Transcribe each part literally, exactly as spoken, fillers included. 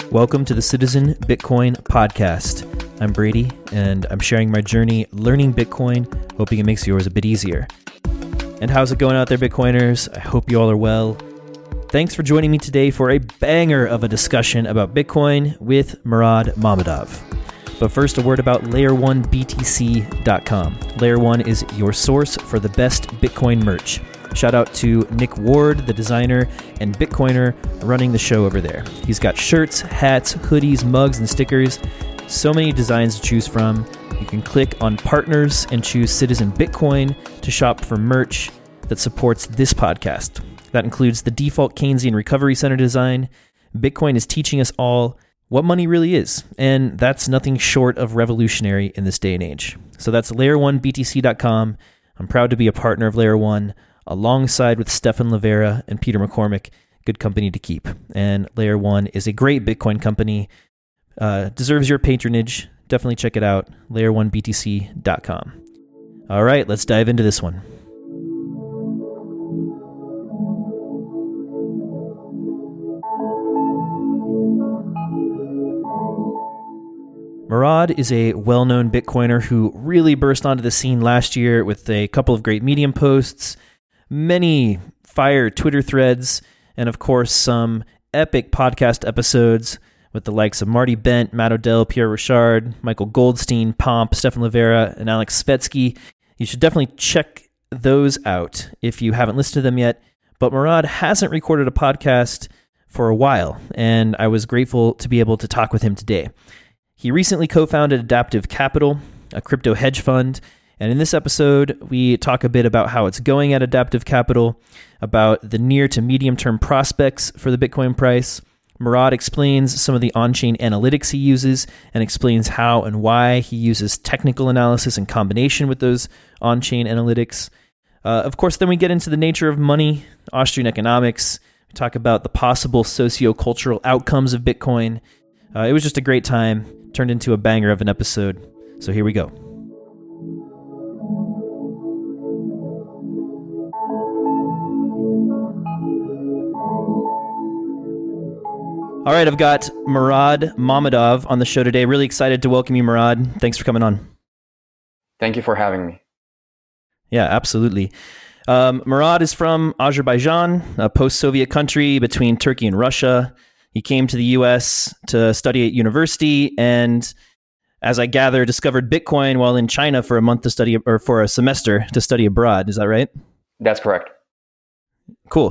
Welcome to the Citizen Bitcoin Podcast. I'm Brady, and I'm sharing my journey learning Bitcoin, hoping it makes yours a bit easier. And how's it going out there, Bitcoiners? I hope you all are well. Thanks for joining me today for a banger of a discussion about Bitcoin with Murad Mammadov. But first, a word about layer one B T C dot com. Layer one is your source for the best Bitcoin merch. Shout out to Nick Ward, the designer and Bitcoiner running the show over there. He's got shirts, hats, hoodies, mugs, and stickers. So many designs to choose from. You can click on partners and choose Citizen Bitcoin to shop for merch that supports this podcast. That includes the default Keynesian Recovery Center design. Bitcoin is teaching us all what money really is, and that's nothing short of revolutionary in this day and age. So that's layer one B T C dot com. I'm proud to be a partner of Layer one, alongside with Stephan Livera and Peter McCormick. Good company to keep. And Layer one is a great Bitcoin company. Uh, deserves your patronage. Definitely check it out. layer one B T C dot com. All right, let's dive into this one. Murad is a well-known Bitcoiner who really burst onto the scene last year with a couple of great Medium posts, many fire Twitter threads, and of course some epic podcast episodes with the likes of Marty Bent, Matt Odell, Pierre Rochard, Michael Goldstein, Pomp, Stephan Livera, and Alex Svetsky. You should definitely check those out if you haven't listened to them yet. But Murad hasn't recorded a podcast for a while, and I was grateful to be able to talk with him today. He recently co-founded Adaptive Capital, a crypto hedge fund, and in this episode, we talk a bit about how it's going at Adaptive Capital, about the near to medium-term prospects for the Bitcoin price. Murad explains some of the on-chain analytics he uses and explains how and why he uses technical analysis in combination with those on-chain analytics. Uh, of course, then we get into the nature of money, Austrian economics. We talk about the possible socio-cultural outcomes of Bitcoin. Uh, it was just a great time, turned into a banger of an episode. So here we go. All right, I've got Murad Mammadov on the show today. Really excited to welcome you, Murad. Thanks for coming on. Thank you for having me. Yeah, absolutely. Um, Murad is from Azerbaijan, a post-Soviet country between Turkey and Russia. He came to the U S to study at university, and as I gather, discovered Bitcoin while in China for a month to study, or for a semester to study abroad. Is that right? That's correct. Cool.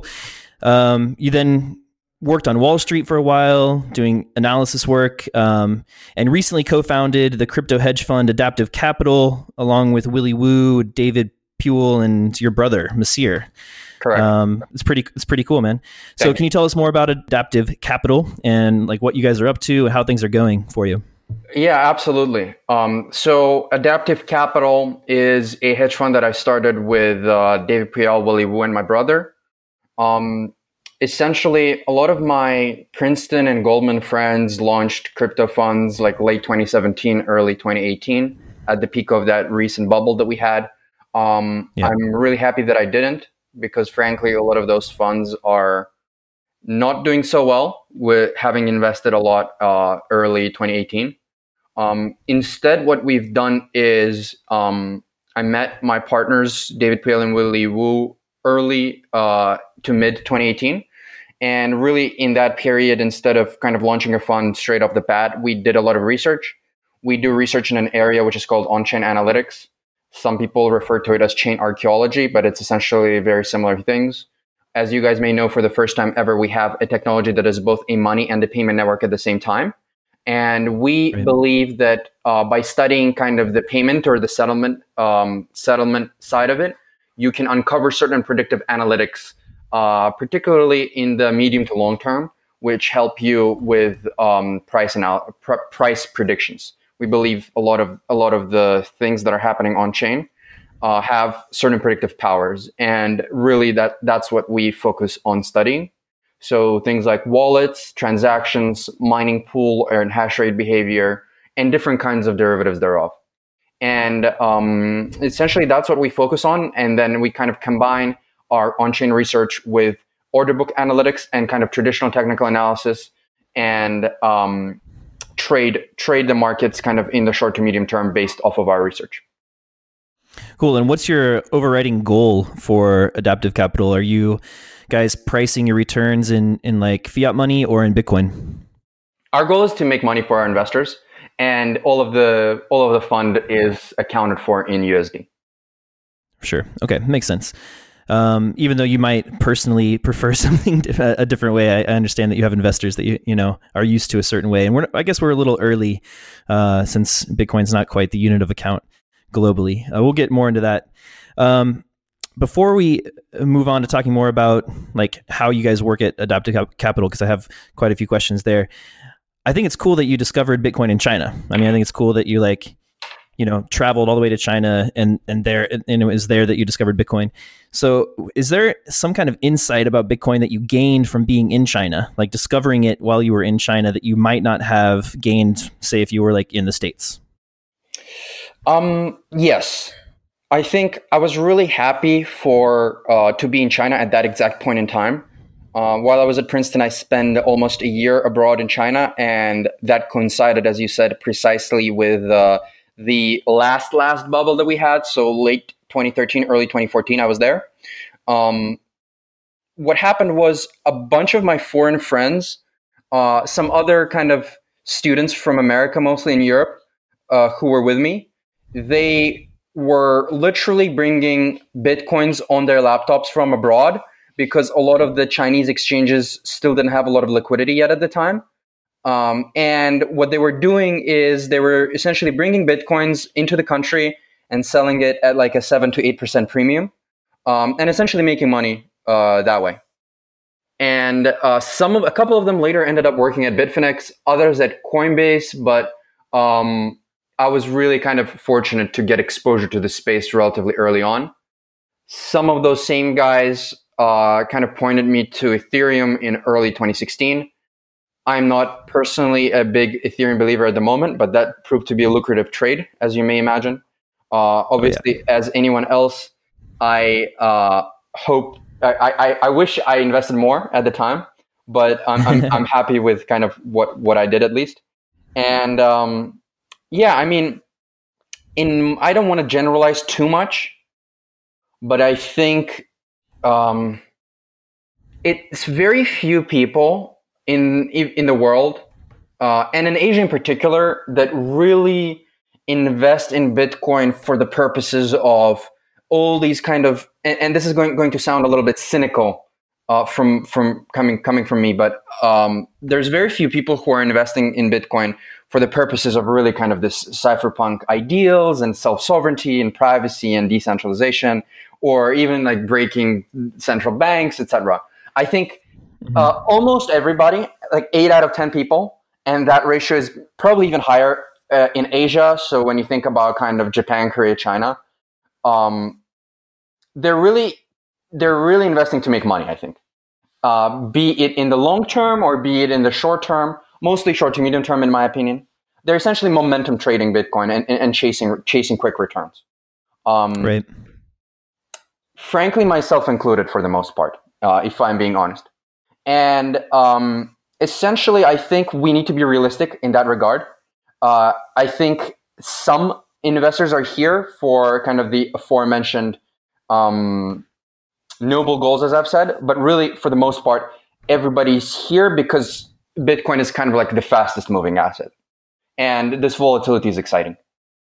Um, you then worked on Wall Street for a while, doing analysis work, um, and recently co-founded the crypto hedge fund Adaptive Capital, along with Willy Woo, David Puel, and your brother, Masir. Correct. Um, it's pretty, it's pretty cool, man. So Thank can you. you tell us more about Adaptive Capital and like what you guys are up to and how things are going for you? Yeah, absolutely. Um, so Adaptive Capital is a hedge fund that I started with uh, David Puel, Willy Woo, and my brother. Um, essentially, a lot of my Princeton and Goldman friends launched crypto funds like late twenty seventeen, early twenty eighteen, at the peak of that recent bubble that we had. Um, Yeah. I'm really happy that I didn't, because frankly, a lot of those funds are not doing so well with having invested a lot uh, early twenty eighteen. Um, instead, what we've done is um, I met my partners, David Puel and Willy Woo, early uh, to mid twenty eighteen. And really in that period, instead of kind of launching a fund straight off the bat, we did a lot of research. We do research in an area which is called on-chain analytics. Some people refer to it as chain archaeology, but it's essentially very similar things. As you guys may know, for the first time ever, we have a technology that is both a money and a payment network at the same time. And we Right. believe that uh, by studying kind of the payment or the settlement um, settlement side of it, you can uncover certain predictive analytics, uh, particularly in the medium to long term, which help you with um, price anal- pr- price predictions. We believe a lot of a lot of the things that are happening on chain uh, have certain predictive powers, and really that that's what we focus on studying. So things like wallets, transactions, mining pool and hash rate behavior, and different kinds of derivatives thereof. And um, essentially, that's what we focus on. And then we kind of combine our on-chain research with order book analytics and kind of traditional technical analysis. and um, trade trade the markets kind of in the short to medium term based off of our research. Cool. And what's your overriding goal for Adaptive Capital? Are you guys pricing your returns in, in like fiat money or in Bitcoin? Our goal is to make money for our investors, and all of the all of the fund is accounted for in U S D. Sure. Okay. Makes sense. Um, even though you might personally prefer something a different way, I, I understand that you have investors that you you know are used to a certain way, and we're I guess we're a little early uh, since Bitcoin's not quite the unit of account globally. Uh, we'll get more into that. Um, before we move on to talking more about like how you guys work at Adaptive Capital, because I have quite a few questions there. I think it's cool that you discovered Bitcoin in China. I mean, I think it's cool that you like, you know, traveled all the way to China and and there and it was there that you discovered Bitcoin. So, is there some kind of insight about Bitcoin that you gained from being in China, like discovering it while you were in China, that you might not have gained, say, if you were like in the States? Um, yes, I think I was really happy for uh, to be in China at that exact point in time. Uh, while I was at Princeton, I spent almost a year abroad in China, and that coincided, as you said, precisely with uh, the last last bubble that we had. So late twenty thirteen, early twenty fourteen, I was there. Um, what happened was a bunch of my foreign friends, uh, some other kind of students from America, mostly in Europe, uh, who were with me. They were literally bringing Bitcoins on their laptops from abroad because a lot of the Chinese exchanges still didn't have a lot of liquidity yet at the time. Um, and what they were doing is they were essentially bringing Bitcoins into the country and selling it at like a seven to eight percent premium, um, and essentially making money uh, that way. And uh, some of a couple of them later ended up working at Bitfinex, others at Coinbase, but um, I was really kind of fortunate to get exposure to the space relatively early on. Some of those same guys uh, kind of pointed me to Ethereum in early twenty sixteen. I'm not personally a big Ethereum believer at the moment, but that proved to be a lucrative trade, as you may imagine. Uh, obviously, oh, yeah. As anyone else, I uh, hope I, I, I wish I invested more at the time, but I'm I'm, I'm happy with kind of what, what I did at least. And um, yeah, I mean, in I don't want to generalize too much, but I think um, it's very few people in in the world, uh, and in Asia in particular, that really invest in Bitcoin for the purposes of all these kind of, and, and this is going going to sound a little bit cynical uh, from from coming coming from me, but um, there's very few people who are investing in Bitcoin for the purposes of really kind of this cypherpunk ideals and self-sovereignty and privacy and decentralization, or even like breaking central banks, et cetera. I think uh, almost everybody, like eight out of ten people, and that ratio is probably even higher uh, in Asia. So when you think about kind of Japan, Korea, China, um, they're really they're really investing to make money. I think, uh, be it in the long term or be it in the short term. Mostly short to medium term, in my opinion. They're essentially momentum trading Bitcoin and, and chasing chasing quick returns. Um, right. Frankly, myself included, for the most part, uh, if I'm being honest. And um, essentially, I think we need to be realistic in that regard. Uh, I think some investors are here for kind of the aforementioned um, noble goals, as I've said. But really, for the most part, everybody's here because Bitcoin is kind of like the fastest moving asset. And this volatility is exciting.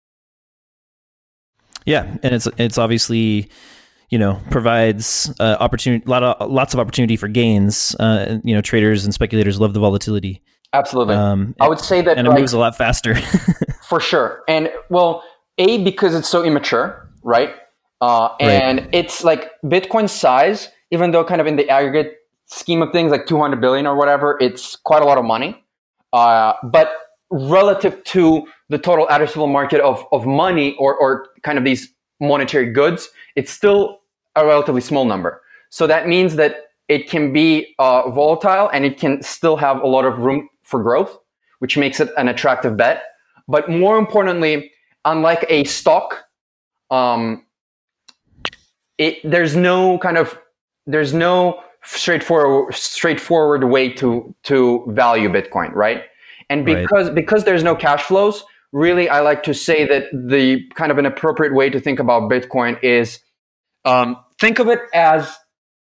Yeah, and it's it's obviously, you know, provides uh, opportunity, a lot of lots of opportunity for gains. Uh, you know, traders and speculators love the volatility. Absolutely. Um, I would say that, and it like, moves a lot faster. For sure. And well, A, because it's so immature, right? Uh, and right. It's like Bitcoin's size, even though kind of in the aggregate scheme of things, like two hundred billion or whatever, it's quite a lot of money. Uh, but relative to the total addressable market of, of money or, or kind of these monetary goods, it's still a relatively small number. So that means that it can be uh, volatile and it can still have a lot of room for growth, which makes it an attractive bet. But more importantly, unlike a stock, um, it, there's no kind of, there's no straightforward straightforward way to to value Bitcoin, right? And because right. because there's no cash flows, really, I like to say that the kind of an appropriate way to think about Bitcoin is um, think of it as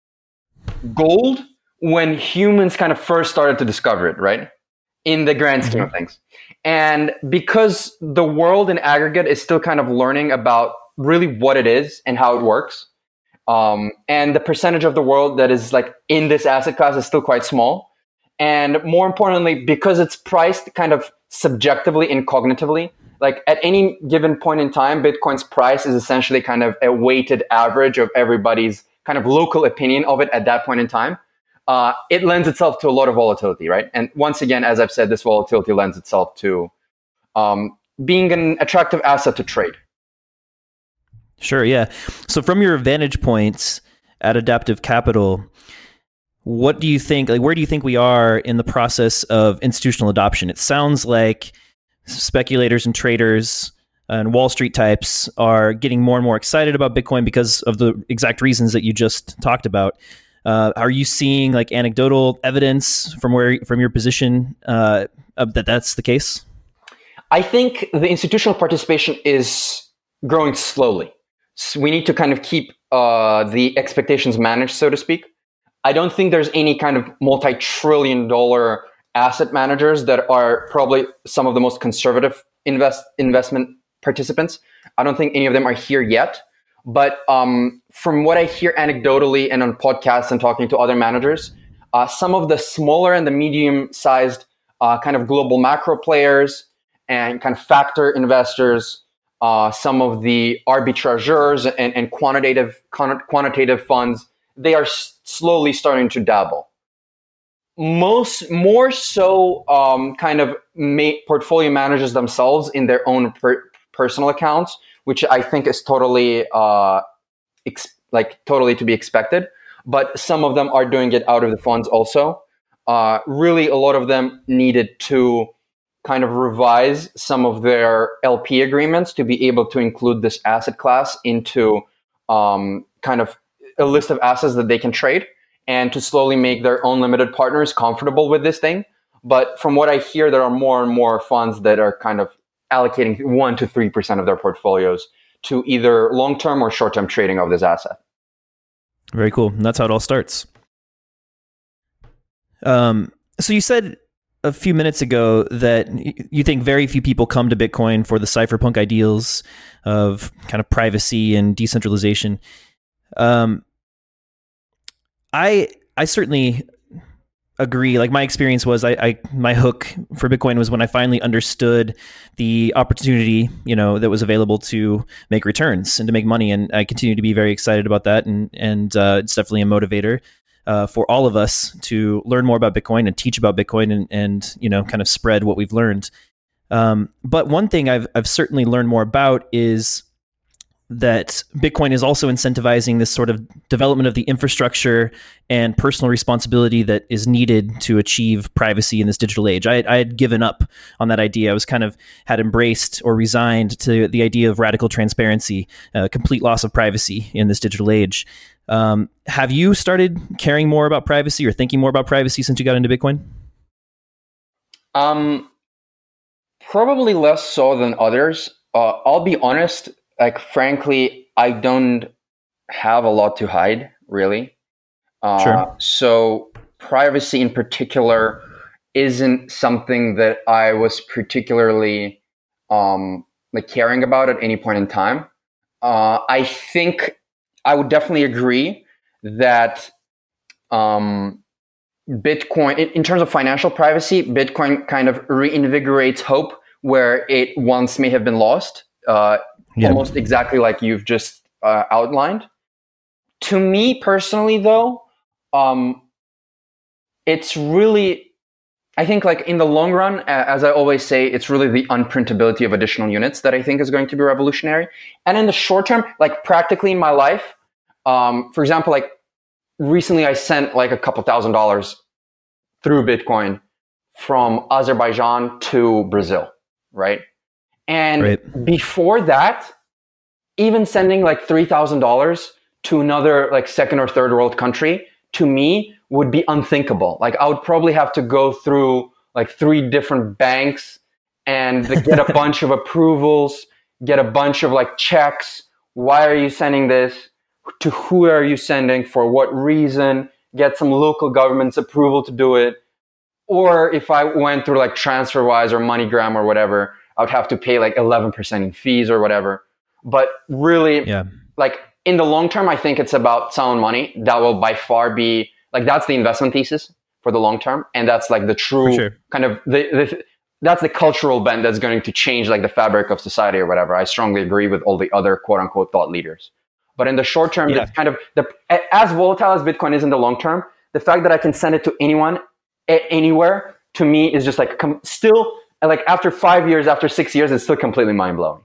gold when humans kind of first started to discover it, right? In the grand scheme of things. And because the world in aggregate is still kind of learning about really what it is and how it works, um, and the percentage of the world that is like in this asset class is still quite small. And more importantly, because it's priced kind of subjectively and cognitively, like at any given point in time, Bitcoin's price is essentially kind of a weighted average of everybody's kind of local opinion of it at that point in time. Uh, it lends itself to a lot of volatility, right? And once again, as I've said, this volatility lends itself to um, being an attractive asset to trade. Sure, yeah. So from your vantage points at Adaptive Capital, what do you think, like, where do you think we are in the process of institutional adoption? It sounds like speculators and traders and Wall Street types are getting more and more excited about Bitcoin because of the exact reasons that you just talked about. Uh, are you seeing like anecdotal evidence from where from your position uh, of that that's the case? I think the institutional participation is growing slowly. So we need to kind of keep uh, the expectations managed, so to speak. I don't think there's any kind of multi-trillion dollar asset managers that are probably some of the most conservative invest investment participants. I don't think any of them are here yet. But um, from what I hear anecdotally and on podcasts and talking to other managers, uh, some of the smaller and the medium-sized uh, kind of global macro players and kind of factor investors, uh, some of the arbitrageurs and, and quantitative quantitative funds, they are s- slowly starting to dabble. Most more so, um, kind of ma- portfolio managers themselves in their own per- personal accounts, which I think is totally uh, ex- like totally to be expected. But some of them are doing it out of the funds also. Uh, really, a lot of them needed to kind of revise some of their L P agreements to be able to include this asset class into um, kind of a list of assets that they can trade, and to slowly make their own limited partners comfortable with this thing. But from what I hear, there are more and more funds that are kind of allocating one to three percent of their portfolios to either long-term or short-term trading of this asset. Very cool. And that's how it all starts. Um, so you said a few minutes ago that you think very few people come to Bitcoin for the cypherpunk ideals of kind of privacy and decentralization. Um, I I certainly agree. Like my experience was, I, I my hook for Bitcoin was when I finally understood the opportunity, you know, that was available to make returns and to make money, and I continue to be very excited about that. And and uh, it's definitely a motivator uh, for all of us to learn more about Bitcoin and teach about Bitcoin and and you know kind of spread what we've learned. Um, but one thing I've I've certainly learned more about is that Bitcoin is also incentivizing this sort of development of the infrastructure and personal responsibility that is needed to achieve privacy in this digital age. I, I had given up on that idea. I was kind of had embraced or resigned to the idea of radical transparency, uh, complete loss of privacy in this digital age. Um, have you started caring more about privacy or thinking more about privacy since you got into Bitcoin? Um, probably less so than others. Uh, I'll be honest. Like, frankly, I don't have a lot to hide, really. Uh, sure. So privacy in particular isn't something that I was particularly um, like caring about at any point in time. Uh, I think I would definitely agree that um, Bitcoin, in, in terms of financial privacy, Bitcoin kind of reinvigorates hope where it once may have been lost. Uh, Yeah. Almost exactly like you've just uh, outlined. To me personally, though, um, it's really, I think like in the long run, as I always say, it's really the unprintability of additional units that I think is going to be revolutionary. And in the short term, like practically in my life, um, for example, like recently I sent like a couple thousand dollars through Bitcoin from Azerbaijan to Brazil, right? And right. Before that, even sending like three thousand dollars to another like second or third world country to me would be unthinkable. Like I would probably have to go through like three different banks and get a bunch of approvals, get a bunch of like checks. Why are you sending this? To who are you sending? For what reason? Get some local government's approval to do it. Or if I went through like TransferWise or MoneyGram or whatever, I would have to pay like eleven percent in fees or whatever. But really, yeah. like in the long term, I think it's about sound money. That will by far be like, that's the investment thesis for the long term. And that's like the true sure. kind of, the, the that's the cultural bend that's going to change like the fabric of society or whatever. I strongly agree with all the other quote unquote thought leaders. But in the short term, yeah. it's kind of, the as volatile as Bitcoin is in the long term, the fact that I can send it to anyone, anywhere, to me is just like com- still, like after five years, after six years, it's still completely mind blowing.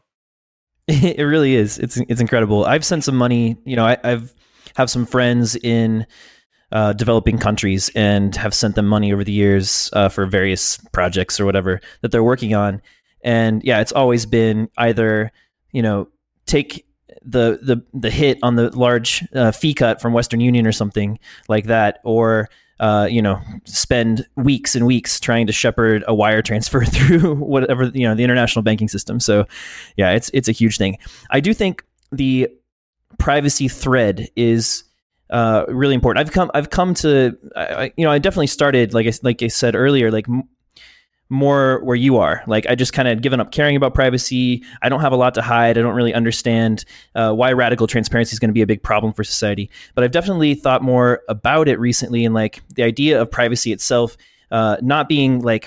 It really is. It's it's incredible. I've sent some money. You know, I, I've have some friends in uh, developing countries and have sent them money over the years uh, for various projects or whatever that they're working on. And yeah, it's always been either, you know, take the the the hit on the large uh, fee cut from Western Union or something like that, or uh, you know, spend weeks and weeks trying to shepherd a wire transfer through whatever, you know, the international banking system. So yeah, it's, it's a huge thing. I do think the privacy thread is uh, really important. I've come, I've come to, I, you know, I definitely started, like I, like I said earlier, like m- more where you are. Like I just kind of given up caring about privacy. I don't have a lot to hide. I don't really understand uh, why radical transparency is going to be a big problem for society. But I've definitely thought more about it recently, and like the idea of privacy itself uh, not being like,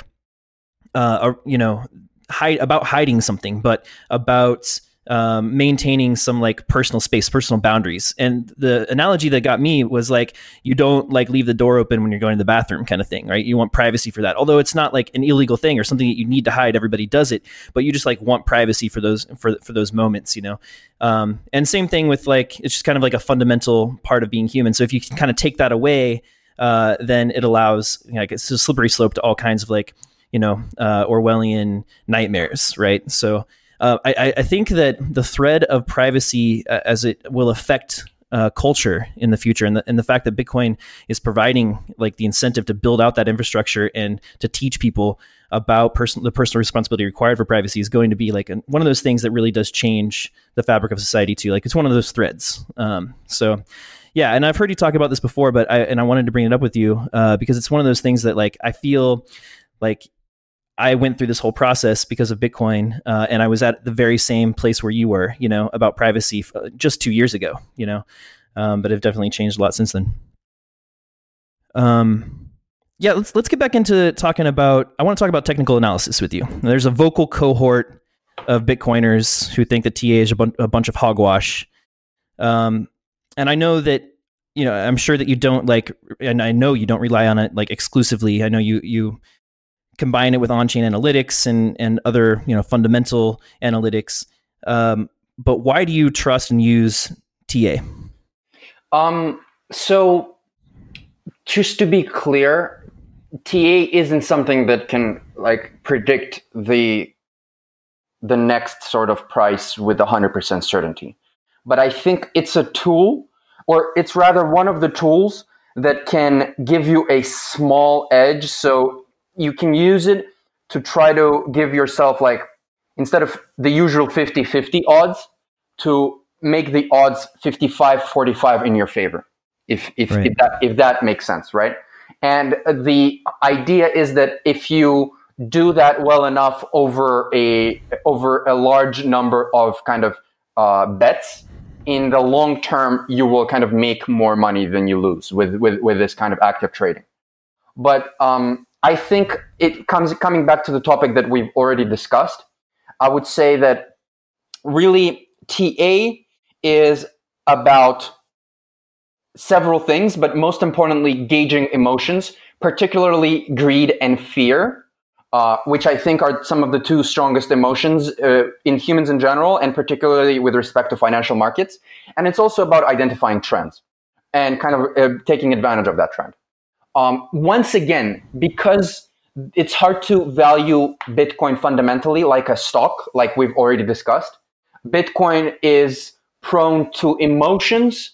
uh, a, you know, hide about hiding something, but about um, maintaining some like personal space, personal boundaries. And the analogy that got me was like, you don't like leave the door open when you're going to the bathroom kind of thing, right? You want privacy for that. Although it's not like an illegal thing or something that you need to hide, everybody does it, but you just like want privacy for those, for, for those moments, you know? Um, and same thing with like, it's just kind of like a fundamental part of being human. So if you can kind of take that away, uh, then it allows, you know, like it's a slippery slope to all kinds of like, you know, uh, Orwellian nightmares, right? So, Uh, I, I think that the thread of privacy uh, as it will affect uh, culture in the future, and the, and the fact that Bitcoin is providing like the incentive to build out that infrastructure and to teach people about person, the personal responsibility required for privacy is going to be like an, one of those things that really does change the fabric of society too. Like it's one of those threads. Um, so yeah, and I've heard you talk about this before, but I, and I wanted to bring it up with you uh, because it's one of those things that like, I feel like I went through this whole process because of Bitcoin, uh, and I was at the very same place where you were, you know, about privacy f- just two years ago, you know, um, but have definitely changed a lot since then. Um, yeah, let's let's get back into talking about. I want to talk about technical analysis with you. Now, there's a vocal cohort of Bitcoiners who think that T A is a, bun- a bunch of hogwash, um, and I know that. You know, I'm sure that you don't like, and I know you don't rely on it like exclusively. I know you you. combine it with on-chain analytics and, and other, you know, fundamental analytics. Um, but why do you trust and use T A? Um, so just to be clear, T A isn't something that can like predict the, the next sort of price with one hundred percent certainty. But I think it's a tool, or it's rather one of the tools that can give you a small edge. So you can use it to try to give yourself like, instead of the usual fifty-fifty odds, to make the odds fifty-five forty-five in your favor, if if, right. if that if that makes sense, right? And the idea is that if you do that well enough over a over a large number of kind of uh, bets, in the long term, you will kind of make more money than you lose with with, with this kind of active trading. But um, I think it comes coming back to the topic that we've already discussed. I would say that really T A is about several things, but most importantly, gauging emotions, particularly greed and fear, uh, which I think are some of the two strongest emotions uh, in humans in general, and particularly with respect to financial markets. And it's also about identifying trends and kind of uh, taking advantage of that trend. Um, once again, because it's hard to value Bitcoin fundamentally like a stock, like we've already discussed, Bitcoin is prone to emotions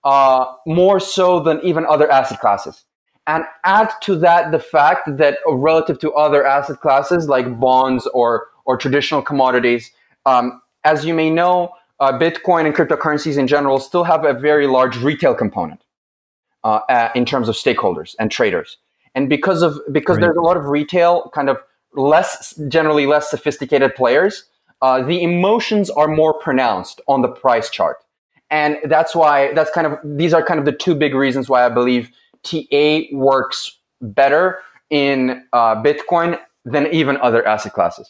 uh, more so than even other asset classes. And add to that the fact that relative to other asset classes like bonds or, or traditional commodities, um, as you may know, uh, Bitcoin and cryptocurrencies in general still have a very large retail component uh, uh, in terms of stakeholders and traders. And because of because right. there's a lot of retail, kind of less generally less sophisticated players, uh, the emotions are more pronounced on the price chart. And that's why that's kind of these are kind of the two big reasons why I believe T A works better in uh, Bitcoin than even other asset classes.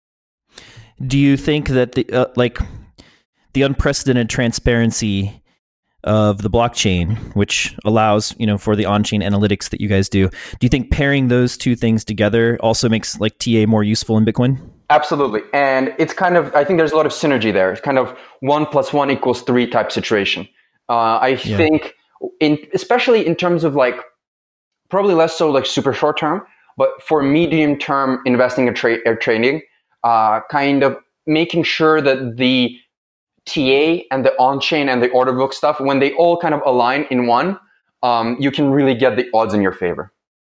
Do you think that the uh, like the unprecedented transparency of the blockchain, which allows, you know, for the on-chain analytics that you guys do, do you think pairing those two things together also makes like T A more useful in Bitcoin? Absolutely. And it's kind of, I think there's a lot of synergy there. It's kind of one plus one equals three type situation. Uh, I yeah. think in, especially in terms of like, probably less so like super short term, but for medium term investing and tra- or trading, uh, kind of making sure that the T A and the on-chain and the order book stuff, when they all kind of align in one, um, you can really get the odds in your favor.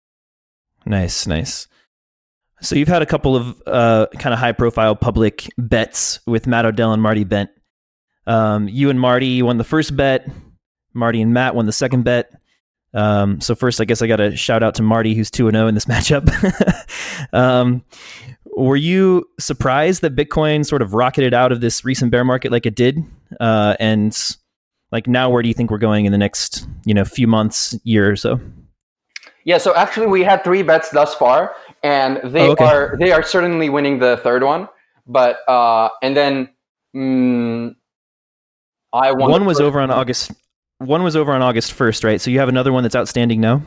Nice, nice. So you've had a couple of uh, kind of high-profile public bets with Matt Odell and Marty Bent. Um, you and Marty won the first bet. Marty and Matt won the second bet. Um, so first, I guess I got to shout out to Marty, who's two and oh in this matchup. um, were you surprised that Bitcoin sort of rocketed out of this recent bear market like it did? Uh, and like now, where do you think we're going in the next, you know, few months, year or so? Yeah, so actually we had three bets thus far, and they oh, okay. are they are certainly winning the third one. But uh, and then mm, I won. One was over on August. One was over on August first, right? So you have another one that's outstanding now?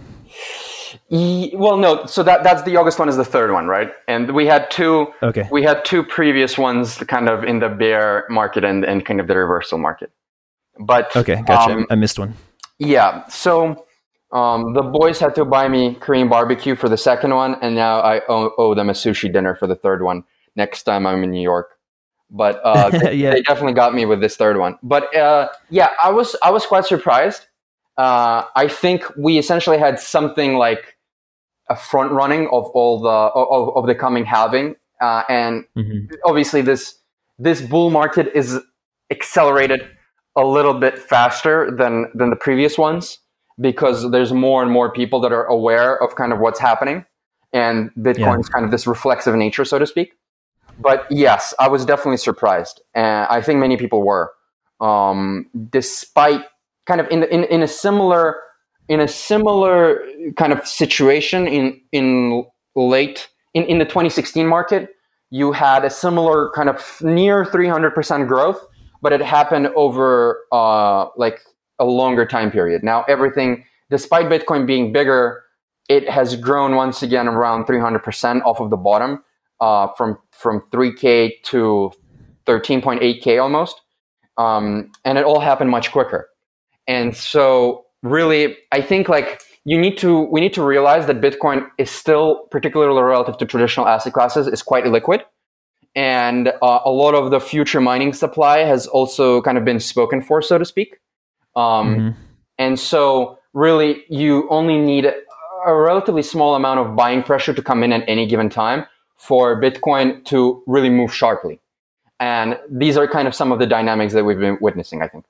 E- well, no. So that that's the August one is the third one, right? And we had two. Okay. We had two previous ones, kind of in the bear market and, and kind of the reversal market. But okay, gotcha. Um, I missed one. Yeah. So um, the boys had to buy me Korean barbecue for the second one, and now I owe, owe them a sushi dinner for the third one. Next time I'm in New York. But uh, they, yeah. they definitely got me with this third one. But uh, yeah, I was I was quite surprised. Uh, I think we essentially had something like a front running of all the of, of the coming halving, uh, and mm-hmm. obviously this this bull market is accelerated a little bit faster than than the previous ones because there's more and more people that are aware of kind of what's happening, and Bitcoin's yeah. kind of this reflexive nature, so to speak. But yes, I was definitely surprised, and I think many people were, um, despite kind of in, in in a similar in a similar kind of situation in in late in, in the twenty sixteen market. You had a similar kind of near three hundred percent growth, but it happened over uh, like a longer time period. Now everything, despite Bitcoin being bigger, it has grown once again around three hundred percent off of the bottom. Uh, from from three K to thirteen point eight K almost, um, and it all happened much quicker. And so, really, I think like you need to we need to realize that Bitcoin is still, particularly relative to traditional asset classes, is quite illiquid, and uh, a lot of the future mining supply has also kind of been spoken for, so to speak. Um, mm-hmm. And so, really, you only need a relatively small amount of buying pressure to come in at any given time for Bitcoin to really move sharply. And these are kind of some of the dynamics that we've been witnessing, I think.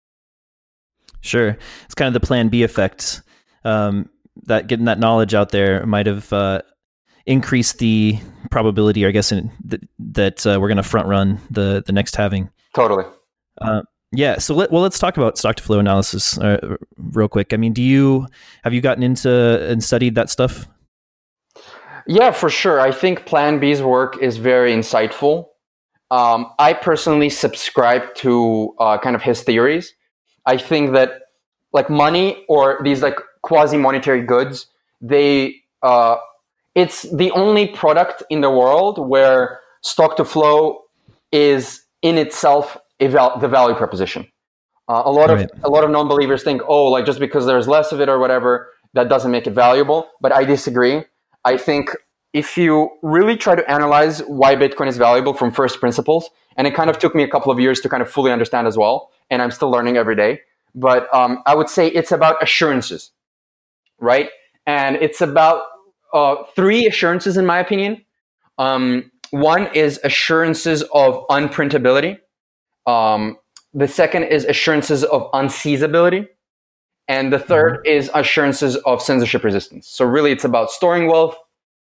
Sure. It's kind of the plan B effect. Um, that getting that knowledge out there might have uh, increased the probability, I guess, in th- that uh, we're going to front run the, the next halving. Totally. Uh, yeah. So let, well, let's talk about stock to flow analysis uh, real quick. I mean, do you, have you gotten into and studied that stuff? Yeah, for sure. I think Plan B's work is very insightful. Um, I personally subscribe to uh, kind of his theories. I think that like money or these like quasi-monetary goods, they uh, it's the only product in the world where stock to flow is in itself a val- the value proposition. Uh, a lot right. of a lot of non-believers think, oh, like just because there's less of it or whatever, that doesn't make it valuable. But I disagree. I think if you really try to analyze why Bitcoin is valuable from first principles, and it kind of took me a couple of years to kind of fully understand as well, and I'm still learning every day, but um, I would say it's about assurances, right? And it's about uh, three assurances, in my opinion. Um, one is assurances of unprintability. Um, the second is assurances of unseizability. And the third mm-hmm. is assurances of censorship resistance. So really, it's about storing wealth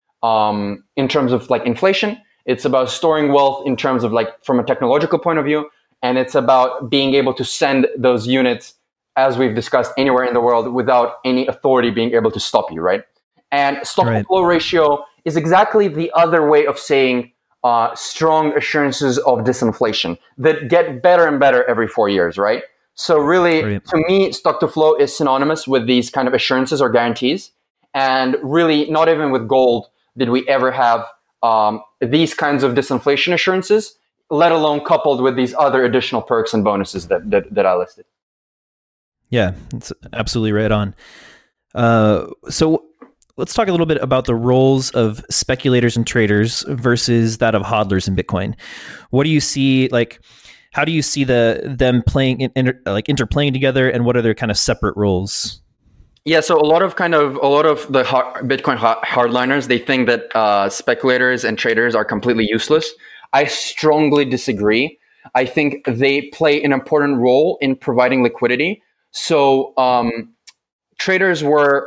um, in terms of like inflation. It's about storing wealth in terms of like from a technological point of view. And it's about being able to send those units, as we've discussed, anywhere in the world without any authority being able to stop you, right? And stock-to-flow right. ratio is exactly the other way of saying uh, strong assurances of disinflation that get better and better every four years, right? So really, right. to me, stock-to-flow is synonymous with these kind of assurances or guarantees. And really, not even with gold did we ever have um, these kinds of disinflation assurances, let alone coupled with these other additional perks and bonuses that that, that I listed. Yeah, it's absolutely right on. Uh, so let's talk a little bit about the roles of speculators and traders versus that of hodlers in Bitcoin. What do you see, like, how do you see the them playing, in, inter, like interplaying together, and what are their kind of separate roles? Yeah, so a lot of kind of a lot of the hard, Bitcoin hardliners, they think that uh, speculators and traders are completely useless. I strongly disagree. I think they play an important role in providing liquidity. So um, traders were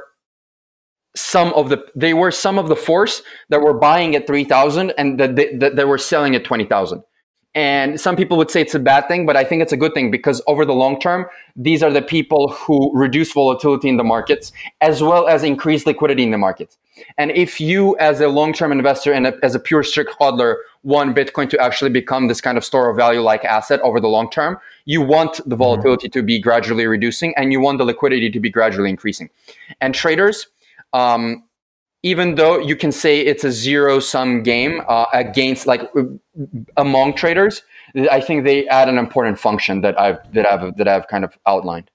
some of the they were some of the force that were buying at three thousand and that they, that they were selling at twenty thousand. And some people would say it's a bad thing, but I think it's a good thing because over the long term, these are the people who reduce volatility in the markets as well as increase liquidity in the markets. And if you, as a long-term investor and a, as a pure strict hodler, want Bitcoin to actually become this kind of store of value-like asset over the long term, you want the volatility to be gradually reducing and you want the liquidity to be gradually increasing. And traders, um, even though you can say it's a zero-sum game uh, against, like, among traders, I think they add an important function that I've that I've that I've kind of outlined.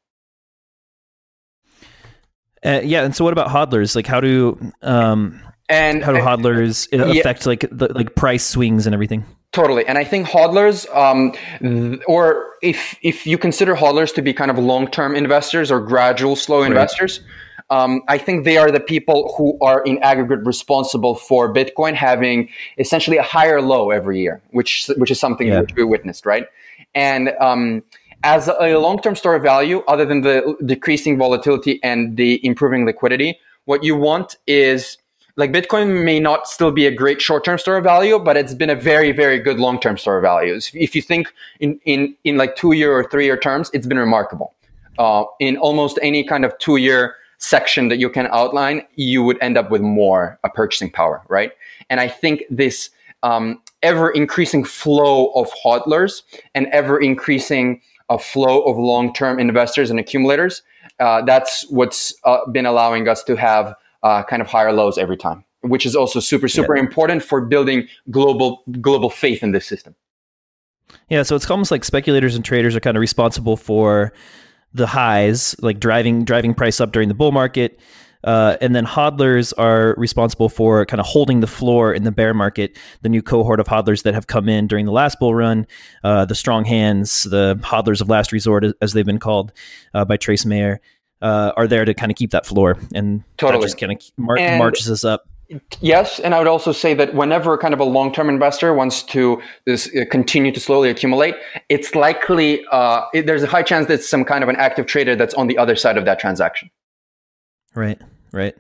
Uh, yeah, and so what about hodlers? Like, how do um, and how do hodlers uh, affect yeah, like the like price swings and everything? Totally, and I think hodlers, um, th- or if if you consider hodlers to be kind of long-term investors or gradual, slow right. investors. Um, I think they are the people who are in aggregate responsible for Bitcoin having essentially a higher low every year, which which is something yeah. which we witnessed, right? And um, as a long-term store of value, other than the decreasing volatility and the improving liquidity, what you want is, like, Bitcoin may not still be a great short-term store of value, but it's been a very, very good long-term store of value. If you think in in in like two-year or three-year terms, it's been remarkable. Uh, in almost any kind of two-year section that you can outline, you would end up with more uh, purchasing power, right? And I think this um, ever-increasing flow of hodlers and ever-increasing uh, flow of long-term investors and accumulators, uh, that's what's uh, been allowing us to have uh, kind of higher lows every time, which is also super, super yeah. important for building global global faith in this system. Yeah, so it's almost like speculators and traders are kind of responsible for the highs, like driving driving price up during the bull market, uh, and then hodlers are responsible for kind of holding the floor in the bear market. The new cohort of hodlers that have come in during the last bull run, uh, the strong hands, the hodlers of last resort, as they've been called uh, by Trace Mayer, uh, are there to kind of keep that floor, and totally. that just kind of mar- marches us up. Yes, and I would also say that whenever kind of a long-term investor wants to this, uh, continue to slowly accumulate, it's likely uh, it, there's a high chance that it's some kind of an active trader that's on the other side of that transaction. Right, right.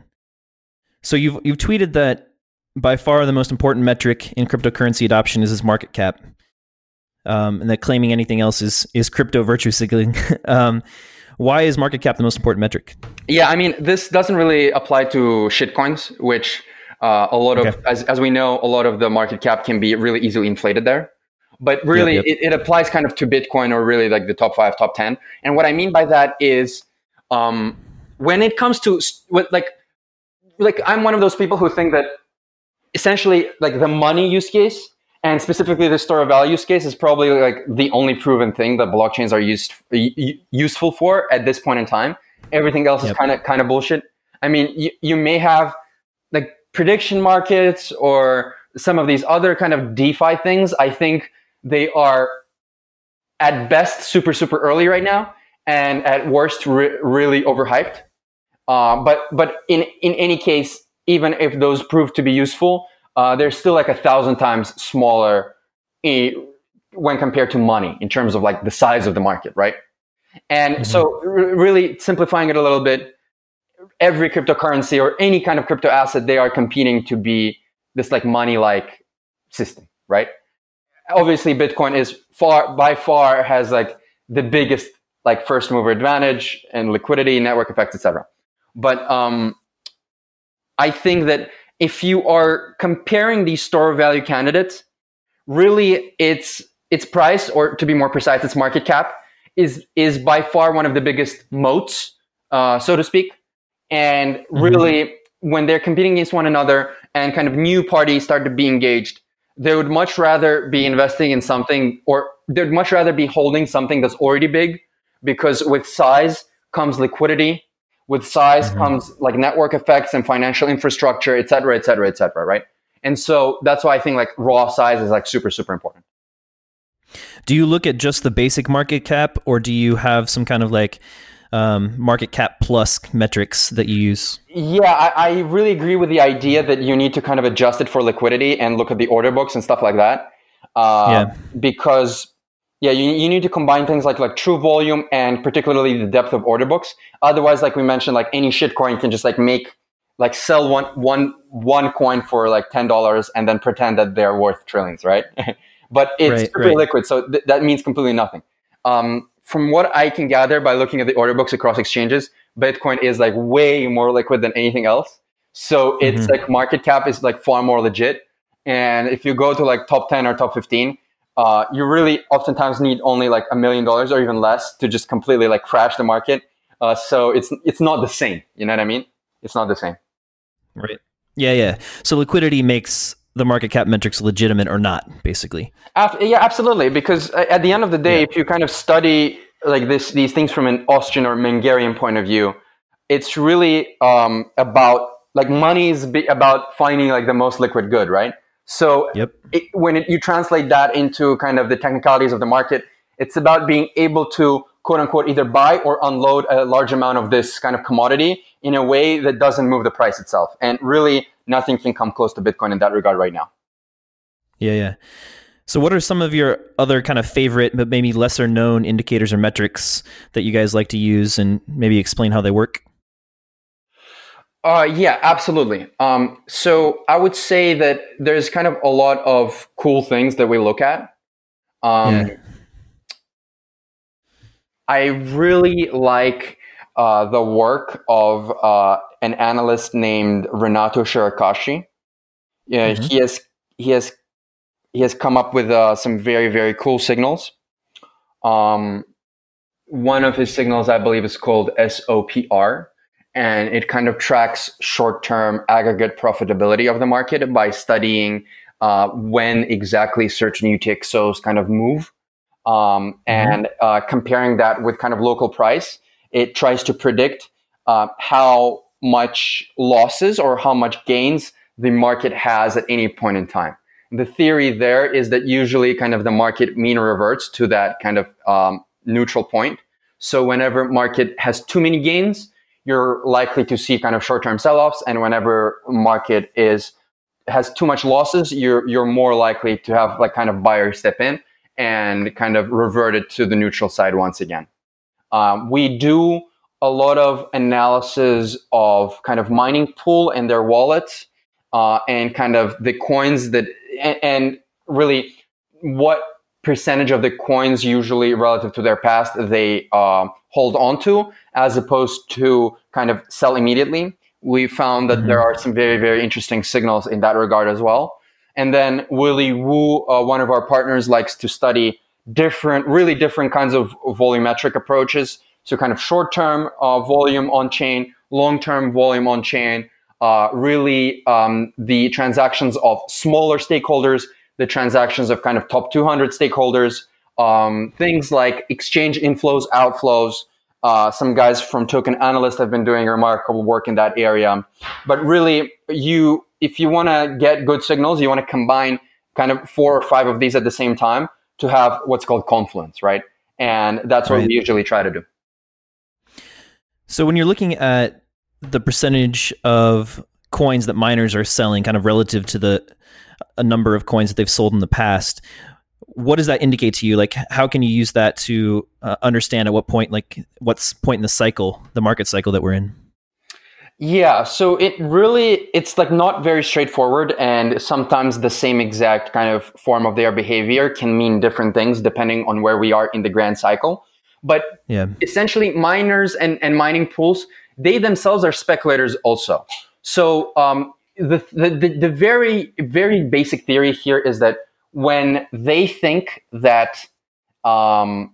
So you've you've tweeted that by far the most important metric in cryptocurrency adoption is its market cap, um, and that claiming anything else is is crypto virtue signaling. um, why is market cap the most important metric? Yeah, I mean, this doesn't really apply to shitcoins, which Uh, a lot of, okay. as as we know, a lot of the market cap can be really easily inflated there. But really, yep, yep. It, it applies kind of to Bitcoin or really like the top five, top ten. And what I mean by that is um, when it comes to, like, like I'm one of those people who think that essentially like the money use case and specifically the store of value use case is probably like the only proven thing that blockchains are used useful for at this point in time. Everything else yep. is kind of kind of bullshit. I mean, you, you may have like prediction markets or some of these other kind of DeFi things. I think they are at best super, super early right now. and at worst re- really overhyped. Uh, but but in in any case, even if those prove to be useful, uh, they're still like a thousand times smaller eh, when compared to money in terms of like the size of the market, right? And mm-hmm. so, r- really simplifying it a little bit, every cryptocurrency or any kind of crypto asset, they are competing to be this like money-like system, right? Obviously, Bitcoin is far by far has like the biggest like first mover advantage and liquidity, network effects, et cetera. But um, I think that if you are comparing these store of value candidates, really its its price, or to be more precise, its market cap is is by far one of the biggest moats, uh, so to speak. And really, mm-hmm. when they're competing against one another and kind of new parties start to be engaged, they would much rather be investing in something, or they'd much rather be holding something that's already big, because with size comes liquidity. With size mm-hmm. comes like network effects and financial infrastructure, et cetera, et cetera, et cetera, right? And so that's why I think like raw size is like super, super important. Do you look at just the basic market cap, or do you have some kind of like um, market cap plus metrics that you use? Yeah, I, I really agree with the idea that you need to kind of adjust it for liquidity and look at the order books and stuff like that. Uh, yeah. Because yeah, you, you need to combine things like like true volume and particularly the depth of order books. Otherwise, like we mentioned, like any shitcoin can just like make like sell one one one coin for like ten dollars and then pretend that they're worth trillions, right? But it's right, super right. liquid, so th- that means completely nothing. Um, from what I can gather by looking at the order books across exchanges, Bitcoin is like way more liquid than anything else. So it's mm-hmm. like market cap is like far more legit. And if you go to like top ten or top fifteen, uh, you really oftentimes need only like a million dollars or even less to just completely like crash the market. Uh, so it's it's not the same. You know what I mean? It's not the same. Right. Yeah, yeah. So liquidity makes the market cap metrics legitimate or not, basically. After, yeah, absolutely. Because at the end of the day, yeah. if you kind of study like this, these things from an Austrian or Mengerian point of view, it's really um, about like money is be about finding like the most liquid good, right? So yep. it, when it, you translate that into kind of the technicalities of the market, it's about being able to quote unquote either buy or unload a large amount of this kind of commodity in a way that doesn't move the price itself. And really nothing can come close to Bitcoin in that regard right now. Yeah, yeah. So what are some of your other kind of favorite, but maybe lesser known indicators or metrics that you guys like to use, and maybe explain how they work? Uh, yeah, absolutely. Um, so I would say that there's kind of a lot of cool things that we look at. Um, yeah. I really like uh, the work of uh, an analyst named Renato Shirakashi. Yeah, mm-hmm. he has he has he has come up with uh, some very very cool signals. Um, one of his signals, I believe, is called S O P R, and it kind of tracks short-term aggregate profitability of the market by studying uh, when exactly certain U T X Os kind of move. Um, and uh, comparing that with kind of local price, it tries to predict uh, how much losses or how much gains the market has at any point in time. The theory there is that usually kind of the market mean reverts to that kind of um, neutral point. So whenever market has too many gains, you're likely to see kind of short-term sell-offs, and whenever market is has too much losses, you're you're more likely to have like kind of buyers step in and kind of revert it to the neutral side once again. Um, we do a lot of analysis of kind of mining pool and their wallets, uh, and kind of the coins that, and, and really what percentage of the coins usually relative to their past they uh, hold on to, as opposed to kind of sell immediately. We found that mm-hmm. there are some very, very interesting signals in that regard as well. And then Willy Wu, uh, one of our partners, likes to study different, really different kinds of volumetric approaches. So kind of short-term uh, volume on-chain, long-term volume on-chain, uh, really um, the transactions of smaller stakeholders, the transactions of kind of top two hundred stakeholders, um, things like exchange inflows, outflows. Uh, some guys from Token Analyst have been doing remarkable work in that area. But really, you if you want to get good signals, you want to combine kind of four or five of these at the same time to have what's called confluence, right? And that's what right. we usually try to do. So when you're looking at the percentage of coins that miners are selling kind of relative to the a number of coins that they've sold in the past, what does that indicate to you? Like, how can you use that to uh, understand at what point, like what's point in the cycle, the market cycle that we're in? Yeah, so it really, it's like not very straightforward, and sometimes the same exact kind of form of their behavior can mean different things depending on where we are in the grand cycle. But yeah. essentially miners and, and mining pools, they themselves are speculators also. So um, the, the, the, the very, very basic theory here is that when they think that um,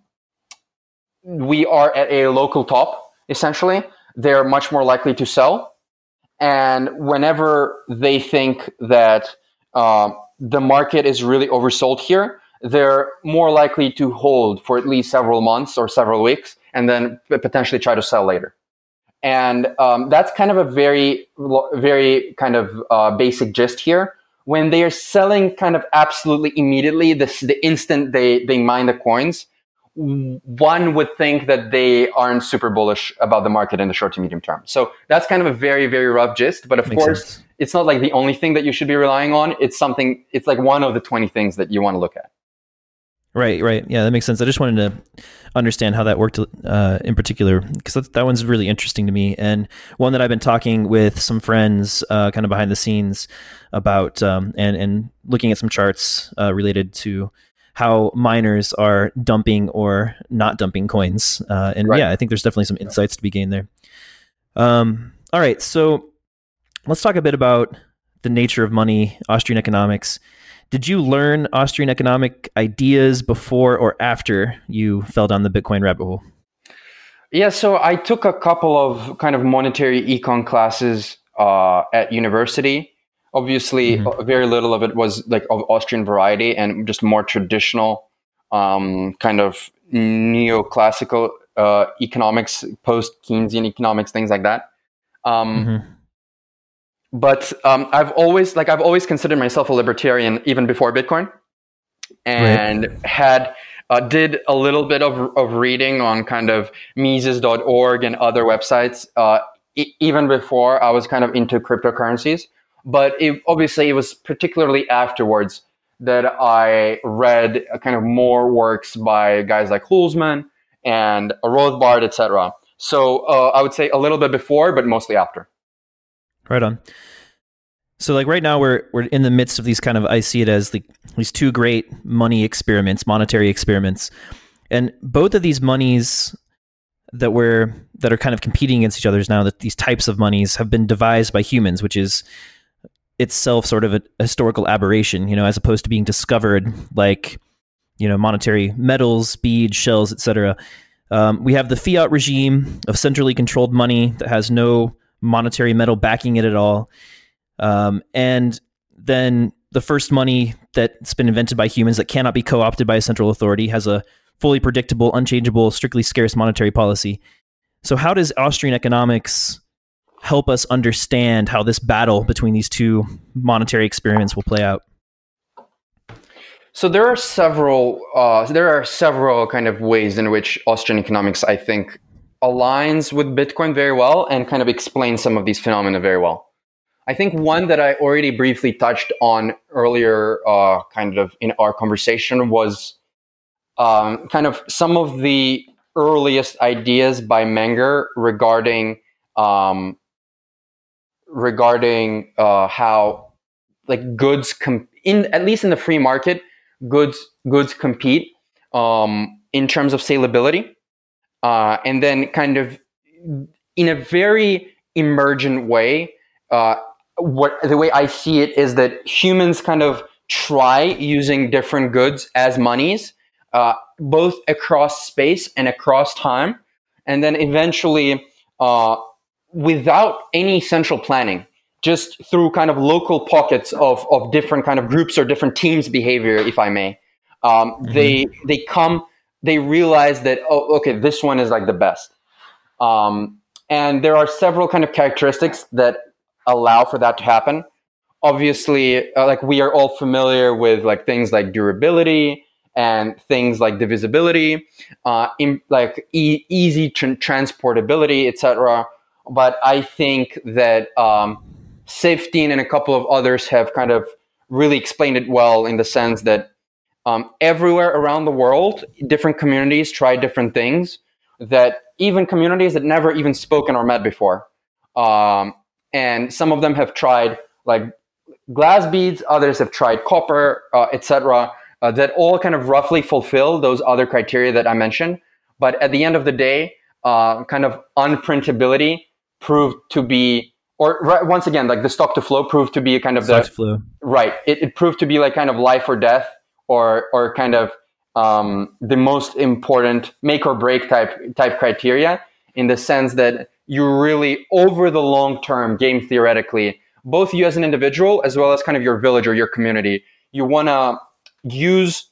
we are at a local top, essentially, they're much more likely to sell. And whenever they think that uh, the market is really oversold here, they're more likely to hold for at least several months or several weeks and then potentially try to sell later. And um, that's kind of a very, very kind of uh, basic gist here. When they are selling kind of absolutely immediately, this, the instant they, they mine the coins, one would think that they aren't super bullish about the market in the short to medium term. So that's kind of a very, very rough gist. But of Makes course, sense. It's not like the only thing that you should be relying on. It's something, it's like one of the twenty things that you want to look at. Right, right. Yeah, that makes sense. I just wanted to understand how that worked uh, in particular, because that, that one's really interesting to me. And one that I've been talking with some friends uh, kind of behind the scenes about um, and, and looking at some charts uh, related to how miners are dumping or not dumping coins. Uh, and right. yeah, I think there's definitely some insights to be gained there. Um, all right, so let's talk a bit about the nature of money, Austrian economics. Did you learn Austrian economic ideas before or after you fell down the Bitcoin rabbit hole? Yeah, so I took a couple of kind of monetary econ classes uh, at university. Obviously, mm-hmm. very little of it was like of Austrian variety and just more traditional um, kind of neoclassical uh, economics, post-Keynesian economics, things like that. Um, mm-hmm. But um, I've always like I've always considered myself a libertarian even before Bitcoin, and right. had uh, did a little bit of of reading on kind of Mises dot org and other websites uh, e- even before I was kind of into cryptocurrencies. But it, obviously, it was particularly afterwards that I read a kind of more works by guys like Hulsman and Rothbard, et cetera. So uh, I would say a little bit before, but mostly after. Right on. So like right now we're we're in the midst of these kind of, I see it as the, these two great money experiments, monetary experiments. And both of these monies that we're that are kind of competing against each other now, that these types of monies have been devised by humans, which is itself sort of a historical aberration, you know, as opposed to being discovered like, you know, monetary metals, beads, shells, et cetera. Um, we have the fiat regime of centrally controlled money that has no monetary metal backing it at all. Um, and then the first money that's been invented by humans that cannot be co-opted by a central authority has a fully predictable, unchangeable, strictly scarce monetary policy. So how does Austrian economics help us understand how this battle between these two monetary experiments will play out? So there are several, uh, there are several kind of ways in which Austrian economics, I think, aligns with Bitcoin very well and kind of explains some of these phenomena very well. I think one that I already briefly touched on earlier, uh, kind of in our conversation, was um, kind of some of the earliest ideas by Menger regarding um, regarding uh, how like goods com- in at least in the free market, goods goods compete um, in terms of salability, uh, and then kind of in a very emergent way. Uh, what the way I see it is that humans kind of try using different goods as monies, uh, both across space and across time, and then eventually, uh, without any central planning, just through kind of local pockets of, of different kind of groups or different teams' behavior, if I may, um, mm-hmm. they they come, they realize that, oh, okay, this one is like the best. Um, and there are several kind of characteristics that allow for that to happen. Obviously, uh, like we are all familiar with like things like durability and things like divisibility, uh, in, like e- easy tr- transportability, et cetera. But I think that um, Saifedean and a couple of others have kind of really explained it well, in the sense that um, everywhere around the world, different communities try different things, that even communities that never even spoken or met before. Um, and some of them have tried like glass beads, others have tried copper, uh, et cetera, uh, that all kind of roughly fulfill those other criteria that I mentioned. But at the end of the day, uh, kind of unprintability proved to be, or right, once again, like the stock to flow proved to be a kind of Stock the to flow. right. It, it proved to be like kind of life or death, or or kind of um, the most important make or break type type criteria, in the sense that you really, over the long term, game theoretically, both you as an individual as well as kind of your village or your community, you want to use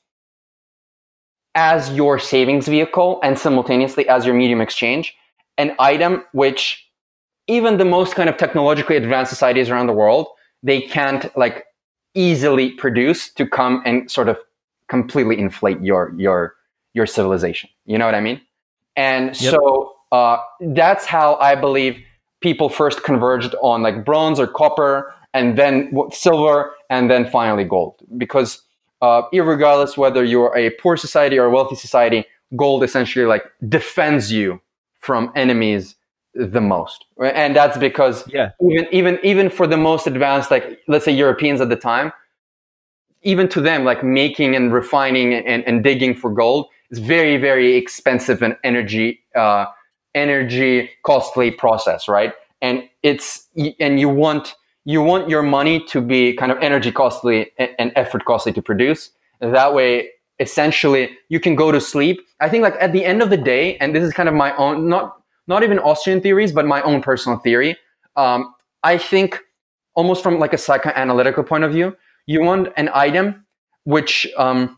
as your savings vehicle and simultaneously as your medium exchange an item which even the most kind of technologically advanced societies around the world, they can't like easily produce to come and sort of completely inflate your your your civilization. You know what I mean? And yep. so uh, that's how I believe people first converged on like bronze or copper, and then silver, and then finally gold. Because uh, irregardless whether you're a poor society or a wealthy society, gold essentially like defends you from enemies the most. And that's because yeah. even even even for the most advanced, like let's say Europeans at the time, even to them, like making and refining and, and digging for gold is very, very expensive and energy uh, energy costly process, right? And it's and you want you want your money to be kind of energy costly and effort costly to produce. That way, essentially, you can go to sleep. I think like at the end of the day, and this is kind of my own, not not even Austrian theories, but my own personal theory. Um, I think almost from like a psychoanalytical point of view, you want an item which um,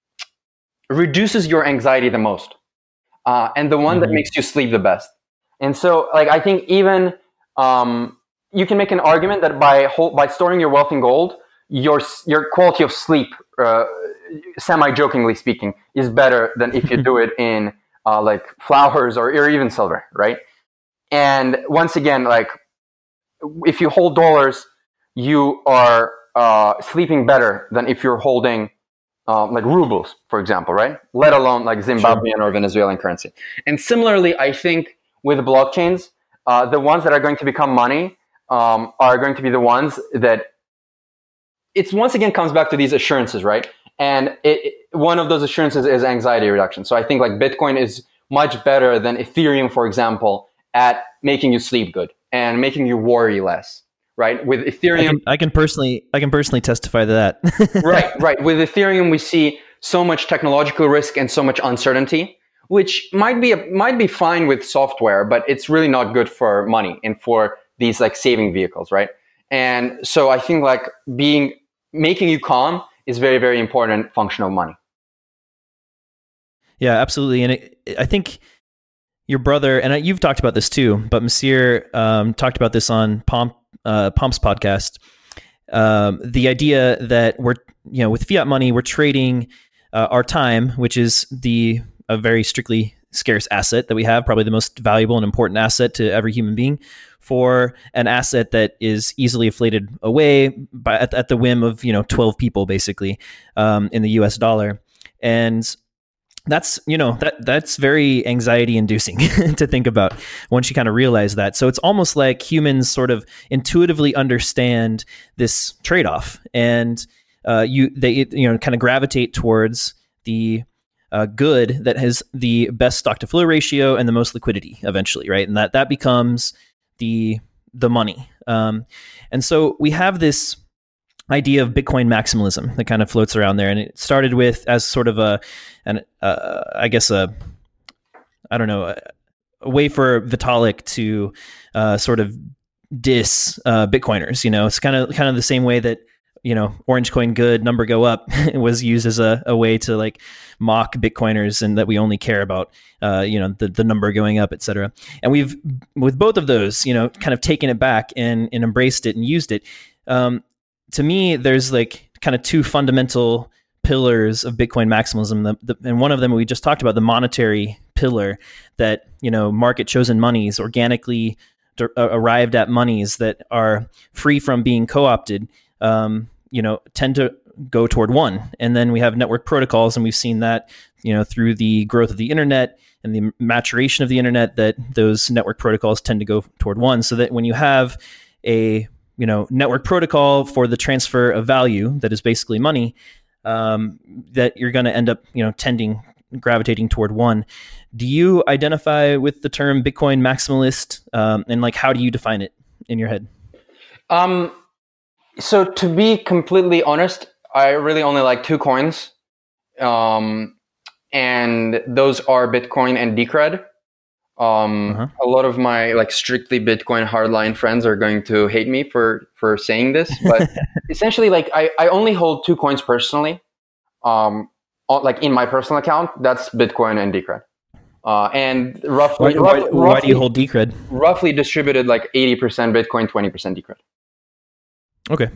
reduces your anxiety the most, uh, and the one mm-hmm. that makes you sleep the best. And so, like, I think even um, you can make an argument that by whole, by storing your wealth in gold, your your quality of sleep, uh, semi-jokingly speaking, is better than if you do it in uh, like flowers or, or even silver, right? And once again, like, if you hold dollars, you are uh, sleeping better than if you're holding um, like rubles, for example, right? Let alone like Zimbabwean sure. or Venezuelan currency. And similarly, I think with blockchains, uh, the ones that are going to become money um, are going to be the ones that it's once again comes back to these assurances, right? And it, it, one of those assurances is anxiety reduction. So I think like Bitcoin is much better than Ethereum, for example, at making you sleep good and making you worry less. Right. With Ethereum, I can, I can personally, I can personally testify to that. right. Right. With Ethereum, we see so much technological risk and so much uncertainty, which might be, a, might be fine with software, but it's really not good for money and for these like saving vehicles. Right. And so I think like being, making you calm is very, very important function of money. Yeah, absolutely. And it, I think your brother, and you've talked about this too, but Monsieur um, talked about this on Pomp, uh, Pomp's podcast. Um, the idea that we're, you know, with fiat money, we're trading uh, our time, which is the a very strictly scarce asset that we have, probably the most valuable and important asset to every human being, for an asset that is easily inflated away by at, at the whim of, you know, twelve people basically um, in the U S dollar. And that's, you know, that that's very anxiety inducing to think about once you kind of realize that. So it's almost like humans sort of intuitively understand this trade-off, and uh, you they you know kind of gravitate towards the uh, good that has the best stock to flow ratio and the most liquidity eventually, right? And that that becomes the the money. Um, and so we have this idea of Bitcoin maximalism that kind of floats around there, and it started with as sort of a, an uh, I guess a, I don't know, a, a way for Vitalik to uh, sort of diss uh, Bitcoiners. You know, it's kind of kind of the same way that, you know, orange coin good, number go up was used as a, a way to like mock Bitcoiners, and that we only care about uh, you know the the number going up, et cetera. And we've with both of those, you know, kind of taken it back and and embraced it and used it. Um, To me, there's like kind of two fundamental pillars of Bitcoin maximalism, the, the, and one of them we just talked about, the monetary pillar, that, you know, market chosen monies, organically d- arrived at monies that are free from being co-opted, um, you know, tend to go toward one. And then we have network protocols, and we've seen that, you know, through the growth of the internet and the maturation of the internet, that those network protocols tend to go toward one. So that when you have a, you know, network protocol for the transfer of value that is basically money, um, that you're going to end up, you know, tending, gravitating toward one. Do you identify with the term Bitcoin maximalist? Um, and like, how do you define it in your head? Um, so to be completely honest, I really only like two coins. Um, and those are Bitcoin and Decred. Um, uh-huh. A lot of my like strictly Bitcoin hardline friends are going to hate me for, for saying this, but essentially, like I, I only hold two coins personally. Um, like in my personal account, that's Bitcoin and Decred. Uh, and roughly, why, roughly, why, why do you hold Decred? Roughly distributed like eighty percent Bitcoin, twenty percent Decred. Okay.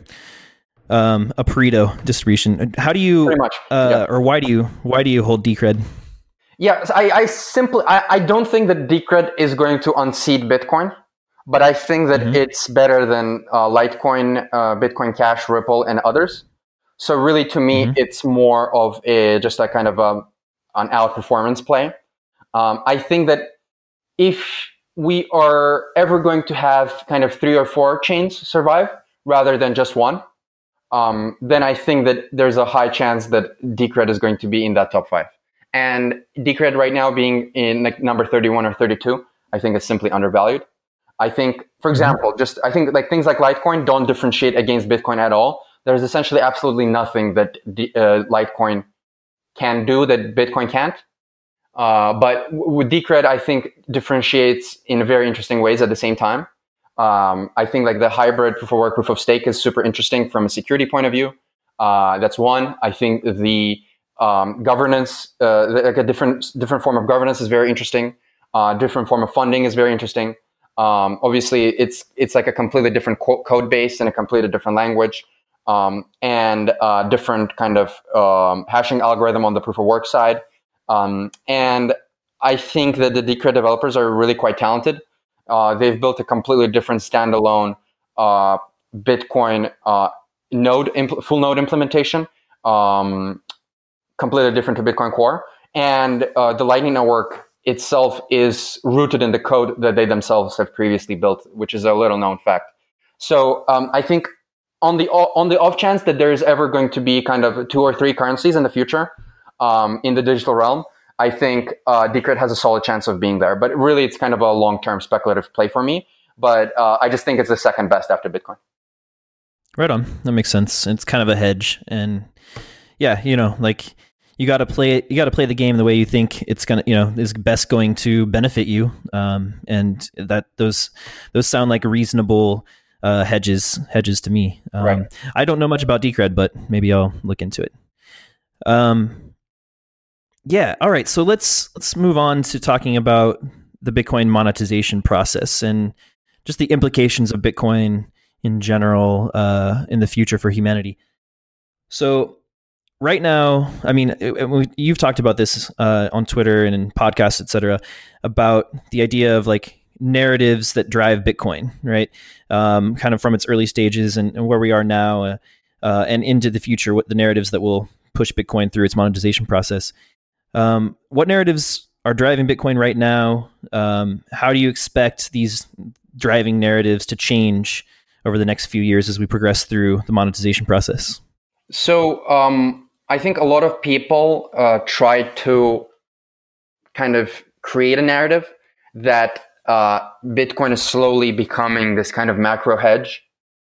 Um, a Pareto distribution. How do you, Pretty much, uh, yeah. or why do you, why do you hold Decred? Yeah, I, I simply, I, I don't think that Decred is going to unseat Bitcoin, but I think that mm-hmm. it's better than uh, Litecoin, uh, Bitcoin Cash, Ripple, and others. So really, to me, mm-hmm. it's more of a just a kind of a, an outperformance play. Um, I think that if we are ever going to have kind of three or four chains survive rather than just one, um, then I think that there's a high chance that Decred is going to be in that top five. And Decred right now being in like number thirty-one or thirty-two, I think is simply undervalued. I think, for example, mm-hmm. just I think like things like Litecoin don't differentiate against Bitcoin at all. There's essentially absolutely nothing that uh, Litecoin can do that Bitcoin can't. Uh, but with Decred, I think differentiates in very interesting ways at the same time. Um, I think like the hybrid proof of work, proof of stake is super interesting from a security point of view. Uh, that's one. I think the um, governance, uh, like a different different form of governance is very interesting. Uh, different form of funding is very interesting. Um, obviously, it's it's like a completely different co- code base and a completely different language. Um, and uh, different kind of um, hashing algorithm on the proof of work side. Um, and I think that the Decred developers are really quite talented. Uh, they've built a completely different standalone uh, Bitcoin uh, node, impl- full node implementation, um, completely different to Bitcoin Core. And uh, the Lightning Network itself is rooted in the code that they themselves have previously built, which is a little known fact. So um, I think on the on the off chance that there is ever going to be kind of two or three currencies in the future um, in the digital realm, I think uh, Decred has a solid chance of being there. But really, it's kind of a long-term speculative play for me. But uh, I just think it's the second best after Bitcoin. Right on. That makes sense. It's kind of a hedge. And yeah, you know, like you got to play it. You got to play the game the way you think it's going to, you know, is best going to benefit you. Um, and that those those sound like reasonable uh, hedges hedges to me. Um, right. I don't know much about Decred, but maybe I'll look into it. Um, yeah. All right. So let's let's move on to talking about the Bitcoin monetization process and just the implications of Bitcoin in general uh, in the future for humanity. So right now, I mean, it, it, you've talked about this uh, on Twitter and in podcasts, et cetera, about the idea of like narratives that drive Bitcoin, right? Um, kind of from its early stages and, and where we are now uh, uh, and into the future, what the narratives that will push Bitcoin through its monetization process. Um, what narratives are driving Bitcoin right now? Um, how do you expect these driving narratives to change over the next few years as we progress through the monetization process? So um, I think a lot of people uh, try to kind of create a narrative that uh, Bitcoin is slowly becoming this kind of macro hedge.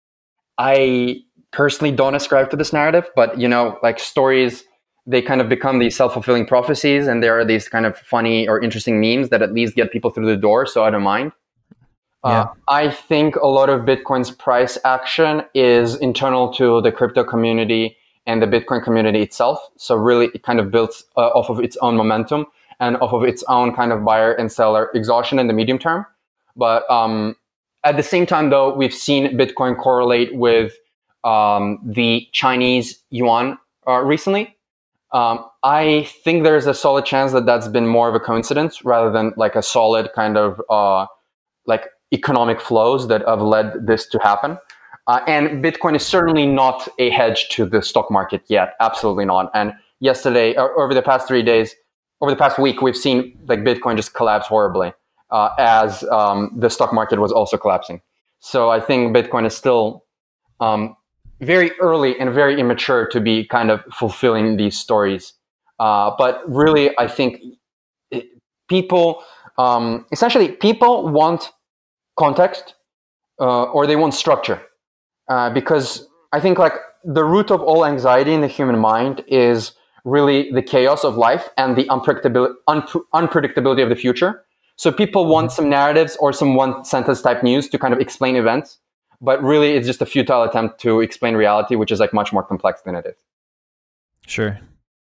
I personally don't ascribe to this narrative, but you know, like stories, they kind of become these self-fulfilling prophecies, and there are these kind of funny or interesting memes that at least get people through the door, so I don't mind. Yeah. Uh, I think a lot of Bitcoin's price action is internal to the crypto community and the Bitcoin community itself. So really, it kind of builds uh, off of its own momentum and off of its own kind of buyer and seller exhaustion in the medium term. But um, at the same time, though, we've seen Bitcoin correlate with um, the Chinese yuan uh, recently. Um, I think there's a solid chance that that's been more of a coincidence rather than like a solid kind of uh, like economic flows that have led this to happen. Uh, and Bitcoin is certainly not a hedge to the stock market yet. Absolutely not. And yesterday, or over the past three days, over the past week, we've seen like Bitcoin just collapse horribly uh, as um, the stock market was also collapsing. So I think Bitcoin is still um, very early and very immature to be kind of fulfilling these stories. Uh, but really, I think it, people, um, essentially, people want context uh, or they want structure. Uh, because I think like the root of all anxiety in the human mind is really the chaos of life and the unpredictability, unpre- unpredictability of the future. So people want some narratives or some one sentence type news to kind of explain events, but really it's just a futile attempt to explain reality, which is like much more complex than it is. Sure.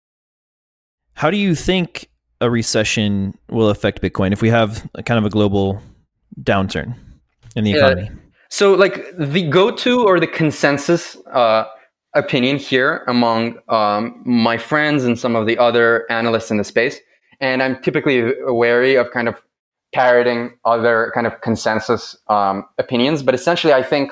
How do you think a recession will affect Bitcoin if we have a kind of a global downturn in the economy? Uh, So like the go-to or the consensus uh, opinion here among um, my friends and some of the other analysts in the space, and I'm typically wary of kind of parroting other kind of consensus um, opinions, but essentially I think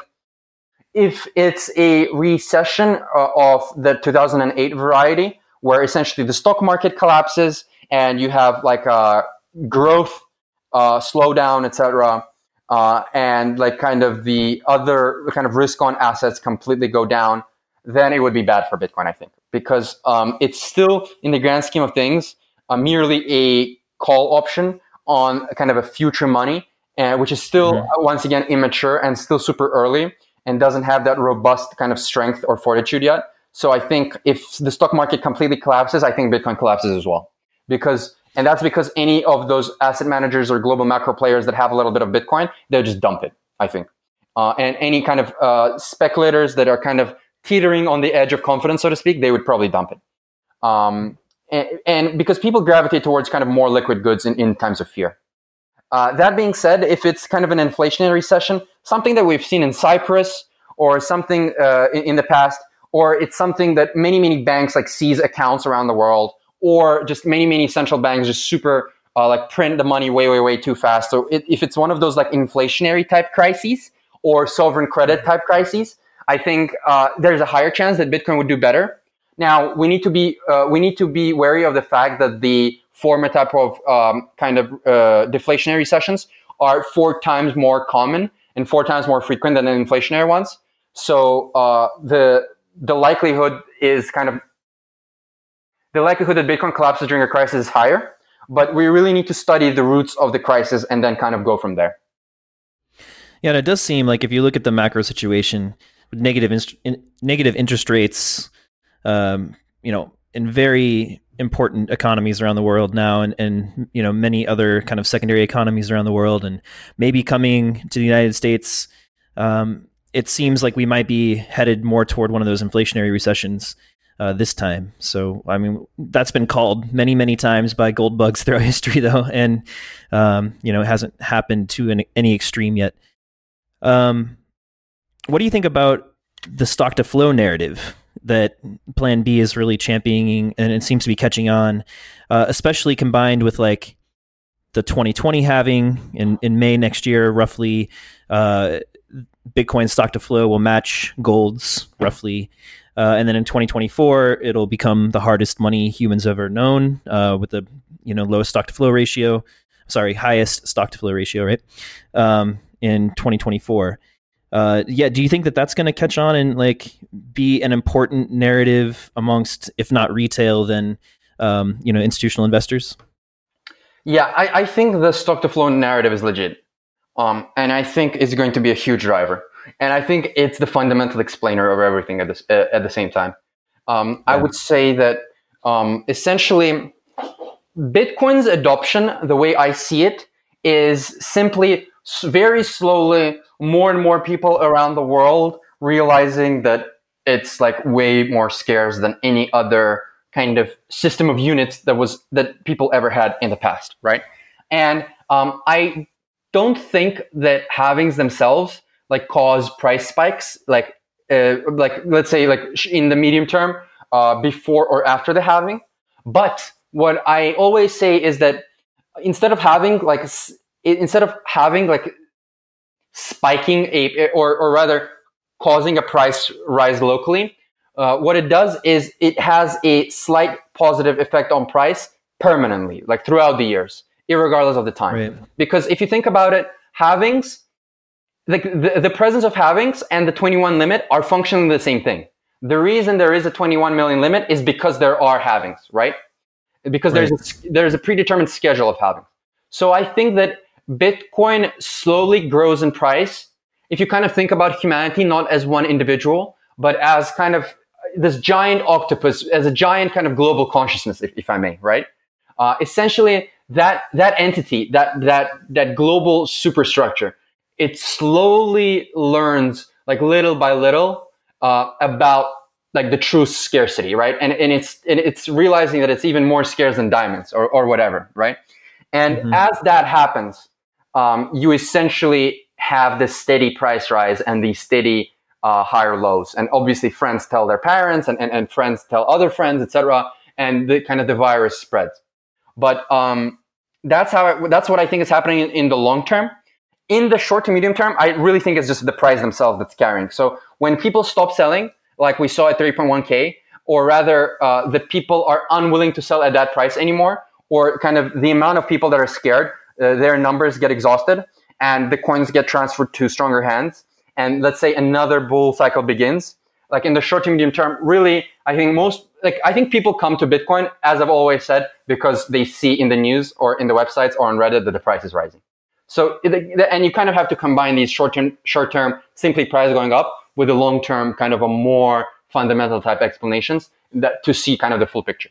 if it's a recession uh, of the two thousand eight variety, where essentially the stock market collapses and you have like a growth uh, slowdown, et cetera, Uh, and like kind of the other kind of risk on assets completely go down, then it would be bad for Bitcoin, I think, because um, it's still, in the grand scheme of things, uh, merely a call option on kind of a future money, uh, which is still, mm-hmm. once again, immature and still super early and doesn't have that robust kind of strength or fortitude yet. So I think if the stock market completely collapses, I think Bitcoin collapses as well. Because And that's because any of those asset managers or global macro players that have a little bit of Bitcoin, they'll just dump it, I think. Uh, and any kind of uh, speculators that are kind of teetering on the edge of confidence, so to speak, they would probably dump it. Um, and, and because people gravitate towards kind of more liquid goods in, in times of fear. Uh, that being said, if it's kind of an inflationary recession, something that we've seen in Cyprus or something uh, in, in the past, or it's something that many, many banks like seize accounts around the world, or just many, many central banks just super uh, like print the money way, way, way too fast. So it, if it's one of those like inflationary type crises or sovereign credit type crises, I think uh, there's a higher chance that Bitcoin would do better. Now we need to be uh, we need to be wary of the fact that the former type of um, kind of uh, deflationary recessions are four times more common and four times more frequent than the inflationary ones. So uh, the the likelihood is kind of The likelihood that Bitcoin collapses during a crisis is higher, but we really need to study the roots of the crisis and then kind of go from there. Yeah, and it does seem like if you look at the macro situation with negative inst- in, negative interest rates, um, you know, in very important economies around the world now, and and you know many other kind of secondary economies around the world, and maybe coming to the United States, um, it seems like we might be headed more toward one of those inflationary recessions. Uh, this time. So, I mean, that's been called many, many times by gold bugs throughout history, though. And, um, you know, it hasn't happened to an, any extreme yet. Um, what do you think about the stock to flow narrative that Plan B is really championing, and it seems to be catching on, uh, especially combined with like the twenty twenty halving in, in May next year, roughly, uh, Bitcoin stock to flow will match gold's roughly. Uh, and then in twenty twenty-four, it'll become the hardest money humans ever known, uh, with the you know lowest stock to flow ratio. Sorry, highest stock to flow ratio, right? Um, in twenty twenty-four. Uh, yeah, do you think that that's going to catch on and like be an important narrative amongst, if not retail, then um, you know institutional investors? Yeah, I, I think the stock to flow narrative is legit, um, and I think it's going to be a huge driver. And I think it's the fundamental explainer of everything at, this, uh, at the same time. Um, yeah. I would say that um, essentially Bitcoin's adoption, the way I see it, is simply very slowly more and more people around the world realizing that it's like way more scarce than any other kind of system of units that was that people ever had in the past, right? And um, I don't think that halvings themselves like cause price spikes, like uh, like let's say like in the medium term, uh, before or after the halving. But what I always say is that instead of having like instead of having like spiking a or or rather causing a price rise locally, uh, what it does is it has a slight positive effect on price permanently, like throughout the years, irregardless of the time. Right. Because if you think about it, halvings, like the, the presence of halvings and the twenty-one limit are functionally the same thing. The reason there is a twenty-one million limit is because there are halvings, right? Because right. there's a, there's a predetermined schedule of halvings. So I think that Bitcoin slowly grows in price. If you kind of think about humanity not as one individual, but as kind of this giant octopus, as a giant kind of global consciousness, if, if I may, right? Uh, essentially, that that entity, that that that global superstructure, it slowly learns, like little by little, uh, about like the true scarcity, right? And and it's and it's realizing that it's even more scarce than diamonds or or whatever, right? And mm-hmm. as that happens, um, you essentially have this steady price rise and these steady uh, higher lows. And obviously, friends tell their parents, and and, and friends tell other friends, et cetera. And the kind of the virus spreads. But um, that's how it, that's what I think is happening in, in the long term. In the short to medium term, I really think it's just the price themselves that's carrying. So when people stop selling, like we saw at three point one K, or rather uh, the people are unwilling to sell at that price anymore, or kind of the amount of people that are scared, uh, their numbers get exhausted and the coins get transferred to stronger hands. And let's say another bull cycle begins. Like in the short to medium term, really, I think most, like I think people come to Bitcoin, as I've always said, because they see in the news or in the websites or on Reddit that the price is rising. So, and you kind of have to combine these short-term, short-term, simply price going up with the long-term kind of a more fundamental type explanations that to see kind of the full picture.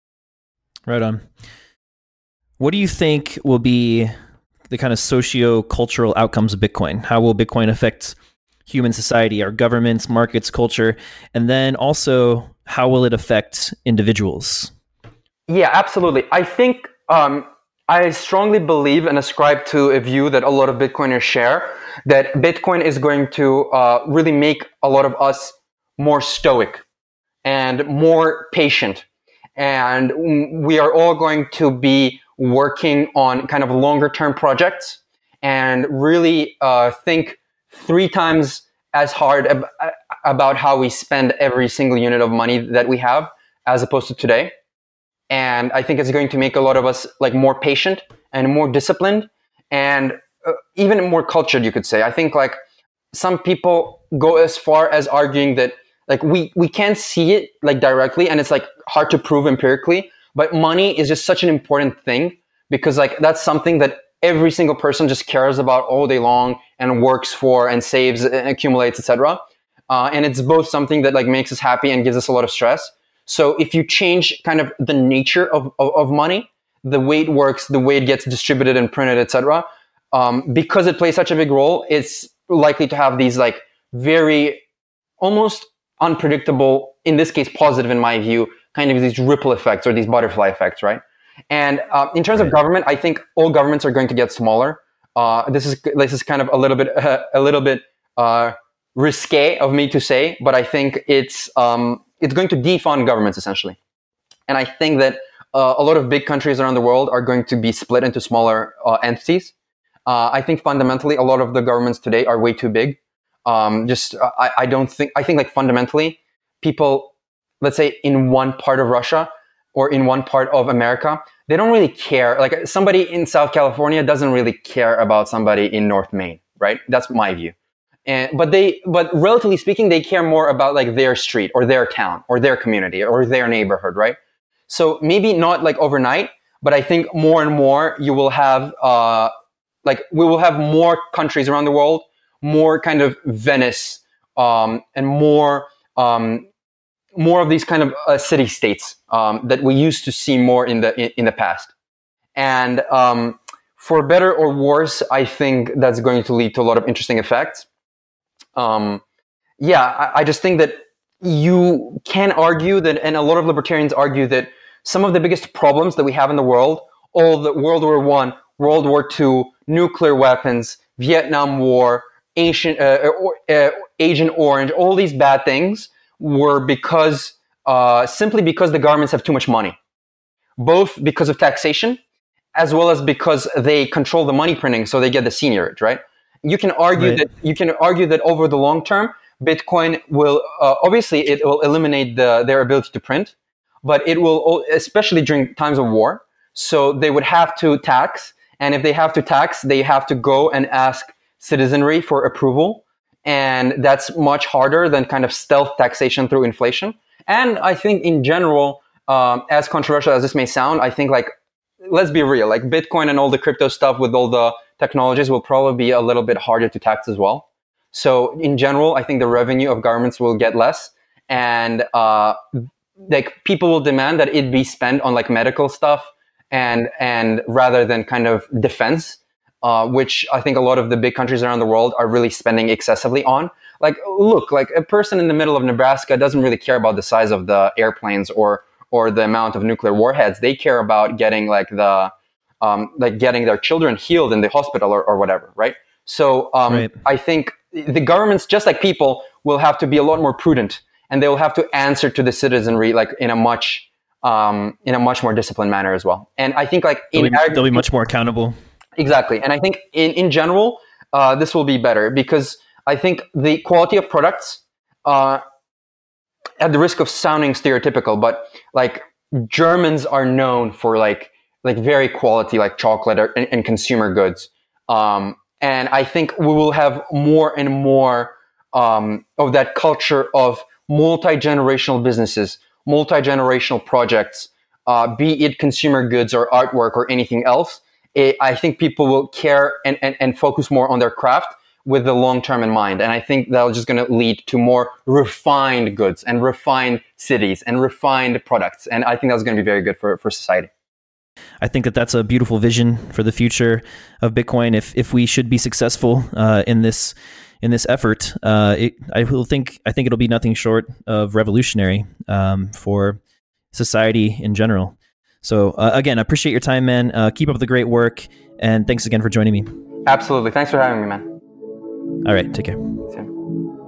Right on. What do you think will be the kind of socio-cultural outcomes of Bitcoin? How will Bitcoin affect human society, our governments, markets, culture, and then also how will it affect individuals? Yeah, absolutely. I think um, I strongly believe and ascribe to a view that a lot of Bitcoiners share, that Bitcoin is going to uh, really make a lot of us more stoic and more patient. And we are all going to be working on kind of longer term projects and really uh, think three times as hard ab- about how we spend every single unit of money that we have as opposed to today. And I think it's going to make a lot of us like more patient and more disciplined and uh, even more cultured, you could say. I think like some people go as far as arguing that like we, we can't see it like directly and it's like hard to prove empirically, but money is just such an important thing because like that's something that every single person just cares about all day long and works for and saves and accumulates, et cetera. Uh, and it's both something that like makes us happy and gives us a lot of stress. So if you change kind of the nature of, of, of money, the way it works, the way it gets distributed and printed, et cetera, um, because it plays such a big role, it's likely to have these like very almost unpredictable, in this case positive in my view, kind of these ripple effects or these butterfly effects, right? And uh, in terms of government, I think all governments are going to get smaller. Uh, this is this is kind of a little bit uh, a little bit uh, risque of me to say, but I think it's um, it's going to defund governments essentially. And I think that uh, a lot of big countries around the world are going to be split into smaller uh, entities. Uh, I think fundamentally, a lot of the governments today are way too big. Um, just I, I don't think I think like fundamentally, people, let's say in one part of Russia or in one part of America, they don't really care. Like somebody in South California doesn't really care about somebody in North Maine, right? That's my view. And but they, but relatively speaking, they care more about like their street or their town or their community or their neighborhood, right? So maybe not like overnight, but I think more and more you will have, uh, like we will have more countries around the world, more kind of Venice, um, and more, um, more of these kind of uh, city states um, that we used to see more in the in, in the past. And um, for better or worse, I think that's going to lead to a lot of interesting effects. Um, yeah, I, I just think that you can argue that, and a lot of libertarians argue that some of the biggest problems that we have in the world, all the World War One, World War Two, nuclear weapons, Vietnam War, Asian, uh, uh, Agent Orange, all these bad things were because uh, simply because the governments have too much money, both because of taxation as well as because they control the money printing, so they get the seigniorage, right? You can argue Right. that you can argue that over the long term, Bitcoin will uh, obviously it will eliminate the, their ability to print, but it will, especially during times of war. So they would have to tax, and if they have to tax, they have to go and ask citizenry for approval, and that's much harder than kind of stealth taxation through inflation. And I think in general, um, as controversial as this may sound, I think like let's be real, like Bitcoin and all the crypto stuff with all the technologies will probably be a little bit harder to tax as well. So in general, I think the revenue of governments will get less, and uh, like people will demand that it be spent on like medical stuff and and rather than kind of defense, uh, which I think a lot of the big countries around the world are really spending excessively on. Like, look, like a person in the middle of Nebraska doesn't really care about the size of the airplanes or or the amount of nuclear warheads. They care about getting like the um, like getting their children healed in the hospital or, or whatever, right? So um, Right. I think the governments, just like people, will have to be a lot more prudent, and they will have to answer to the citizenry like in a much um, in a much more disciplined manner as well. And I think like They'll in be, ag- they'll be much more accountable. exactly, and I think in in general uh, this will be better because I think the quality of products. Uh, at the risk of sounding stereotypical, but like Germans are known for like like very quality like chocolate or, and, and consumer goods, um, and I think we will have more and more um, of that culture of multi-generational businesses, multi-generational projects, uh, be it consumer goods or artwork or anything else. It, I think people will care and, and, and focus more on their craft with the long term in mind. And I think that's just going to lead to more refined goods and refined cities and refined products. And I think that's going to be very good for, for society. I think that that's a beautiful vision for the future of Bitcoin. If if we should be successful uh, in this in this effort, uh, it, I will think I think it'll be nothing short of revolutionary um, for society in general. So uh, again, I appreciate your time, man. Uh, keep up the great work, and thanks again for joining me. Absolutely. Thanks for having me, man. All right, take care. See you.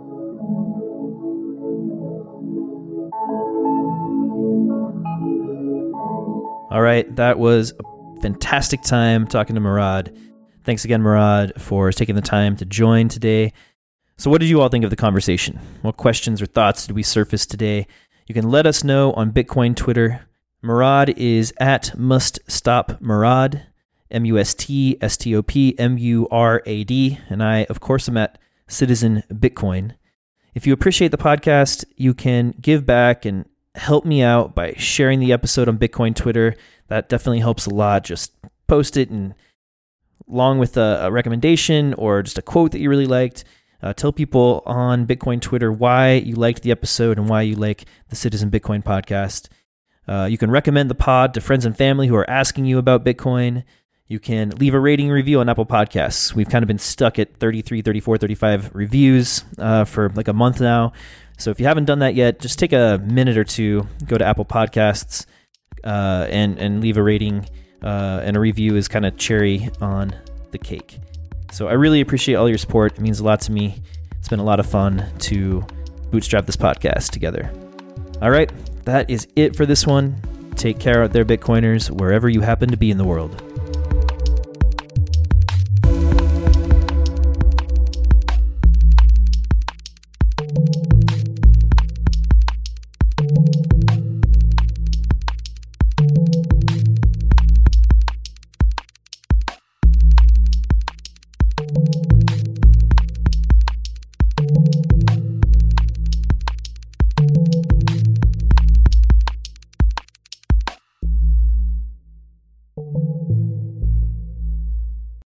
All right, that was a fantastic time talking to Murad. Thanks again, Murad, for taking the time to join today. So what did you all think of the conversation? What questions or thoughts did we surface today? You can let us know on Bitcoin Twitter. Murad is at MustStopMurad, M U S T S T O P M U R A D, and I, of course, am at Citizen Bitcoin. If you appreciate the podcast, you can give back and help me out by sharing the episode on Bitcoin Twitter. That definitely helps a lot. Just post it, and along with a, a recommendation or just a quote that you really liked. Uh, tell people on Bitcoin Twitter why you liked the episode and why you like the Citizen Bitcoin podcast. Uh, you can recommend the pod to friends and family who are asking you about Bitcoin. You can leave a rating and review on Apple Podcasts. We've kind of been stuck at thirty-three, thirty-four, thirty-five reviews uh, for like a month now. So if you haven't done that yet, just take a minute or two, go to Apple Podcasts uh, and, and leave a rating. Uh, and a review is kind of cherry on the cake. So I really appreciate all your support. It means a lot to me. It's been a lot of fun to bootstrap this podcast together. All right, that is it for this one. Take care out there, Bitcoiners, wherever you happen to be in the world.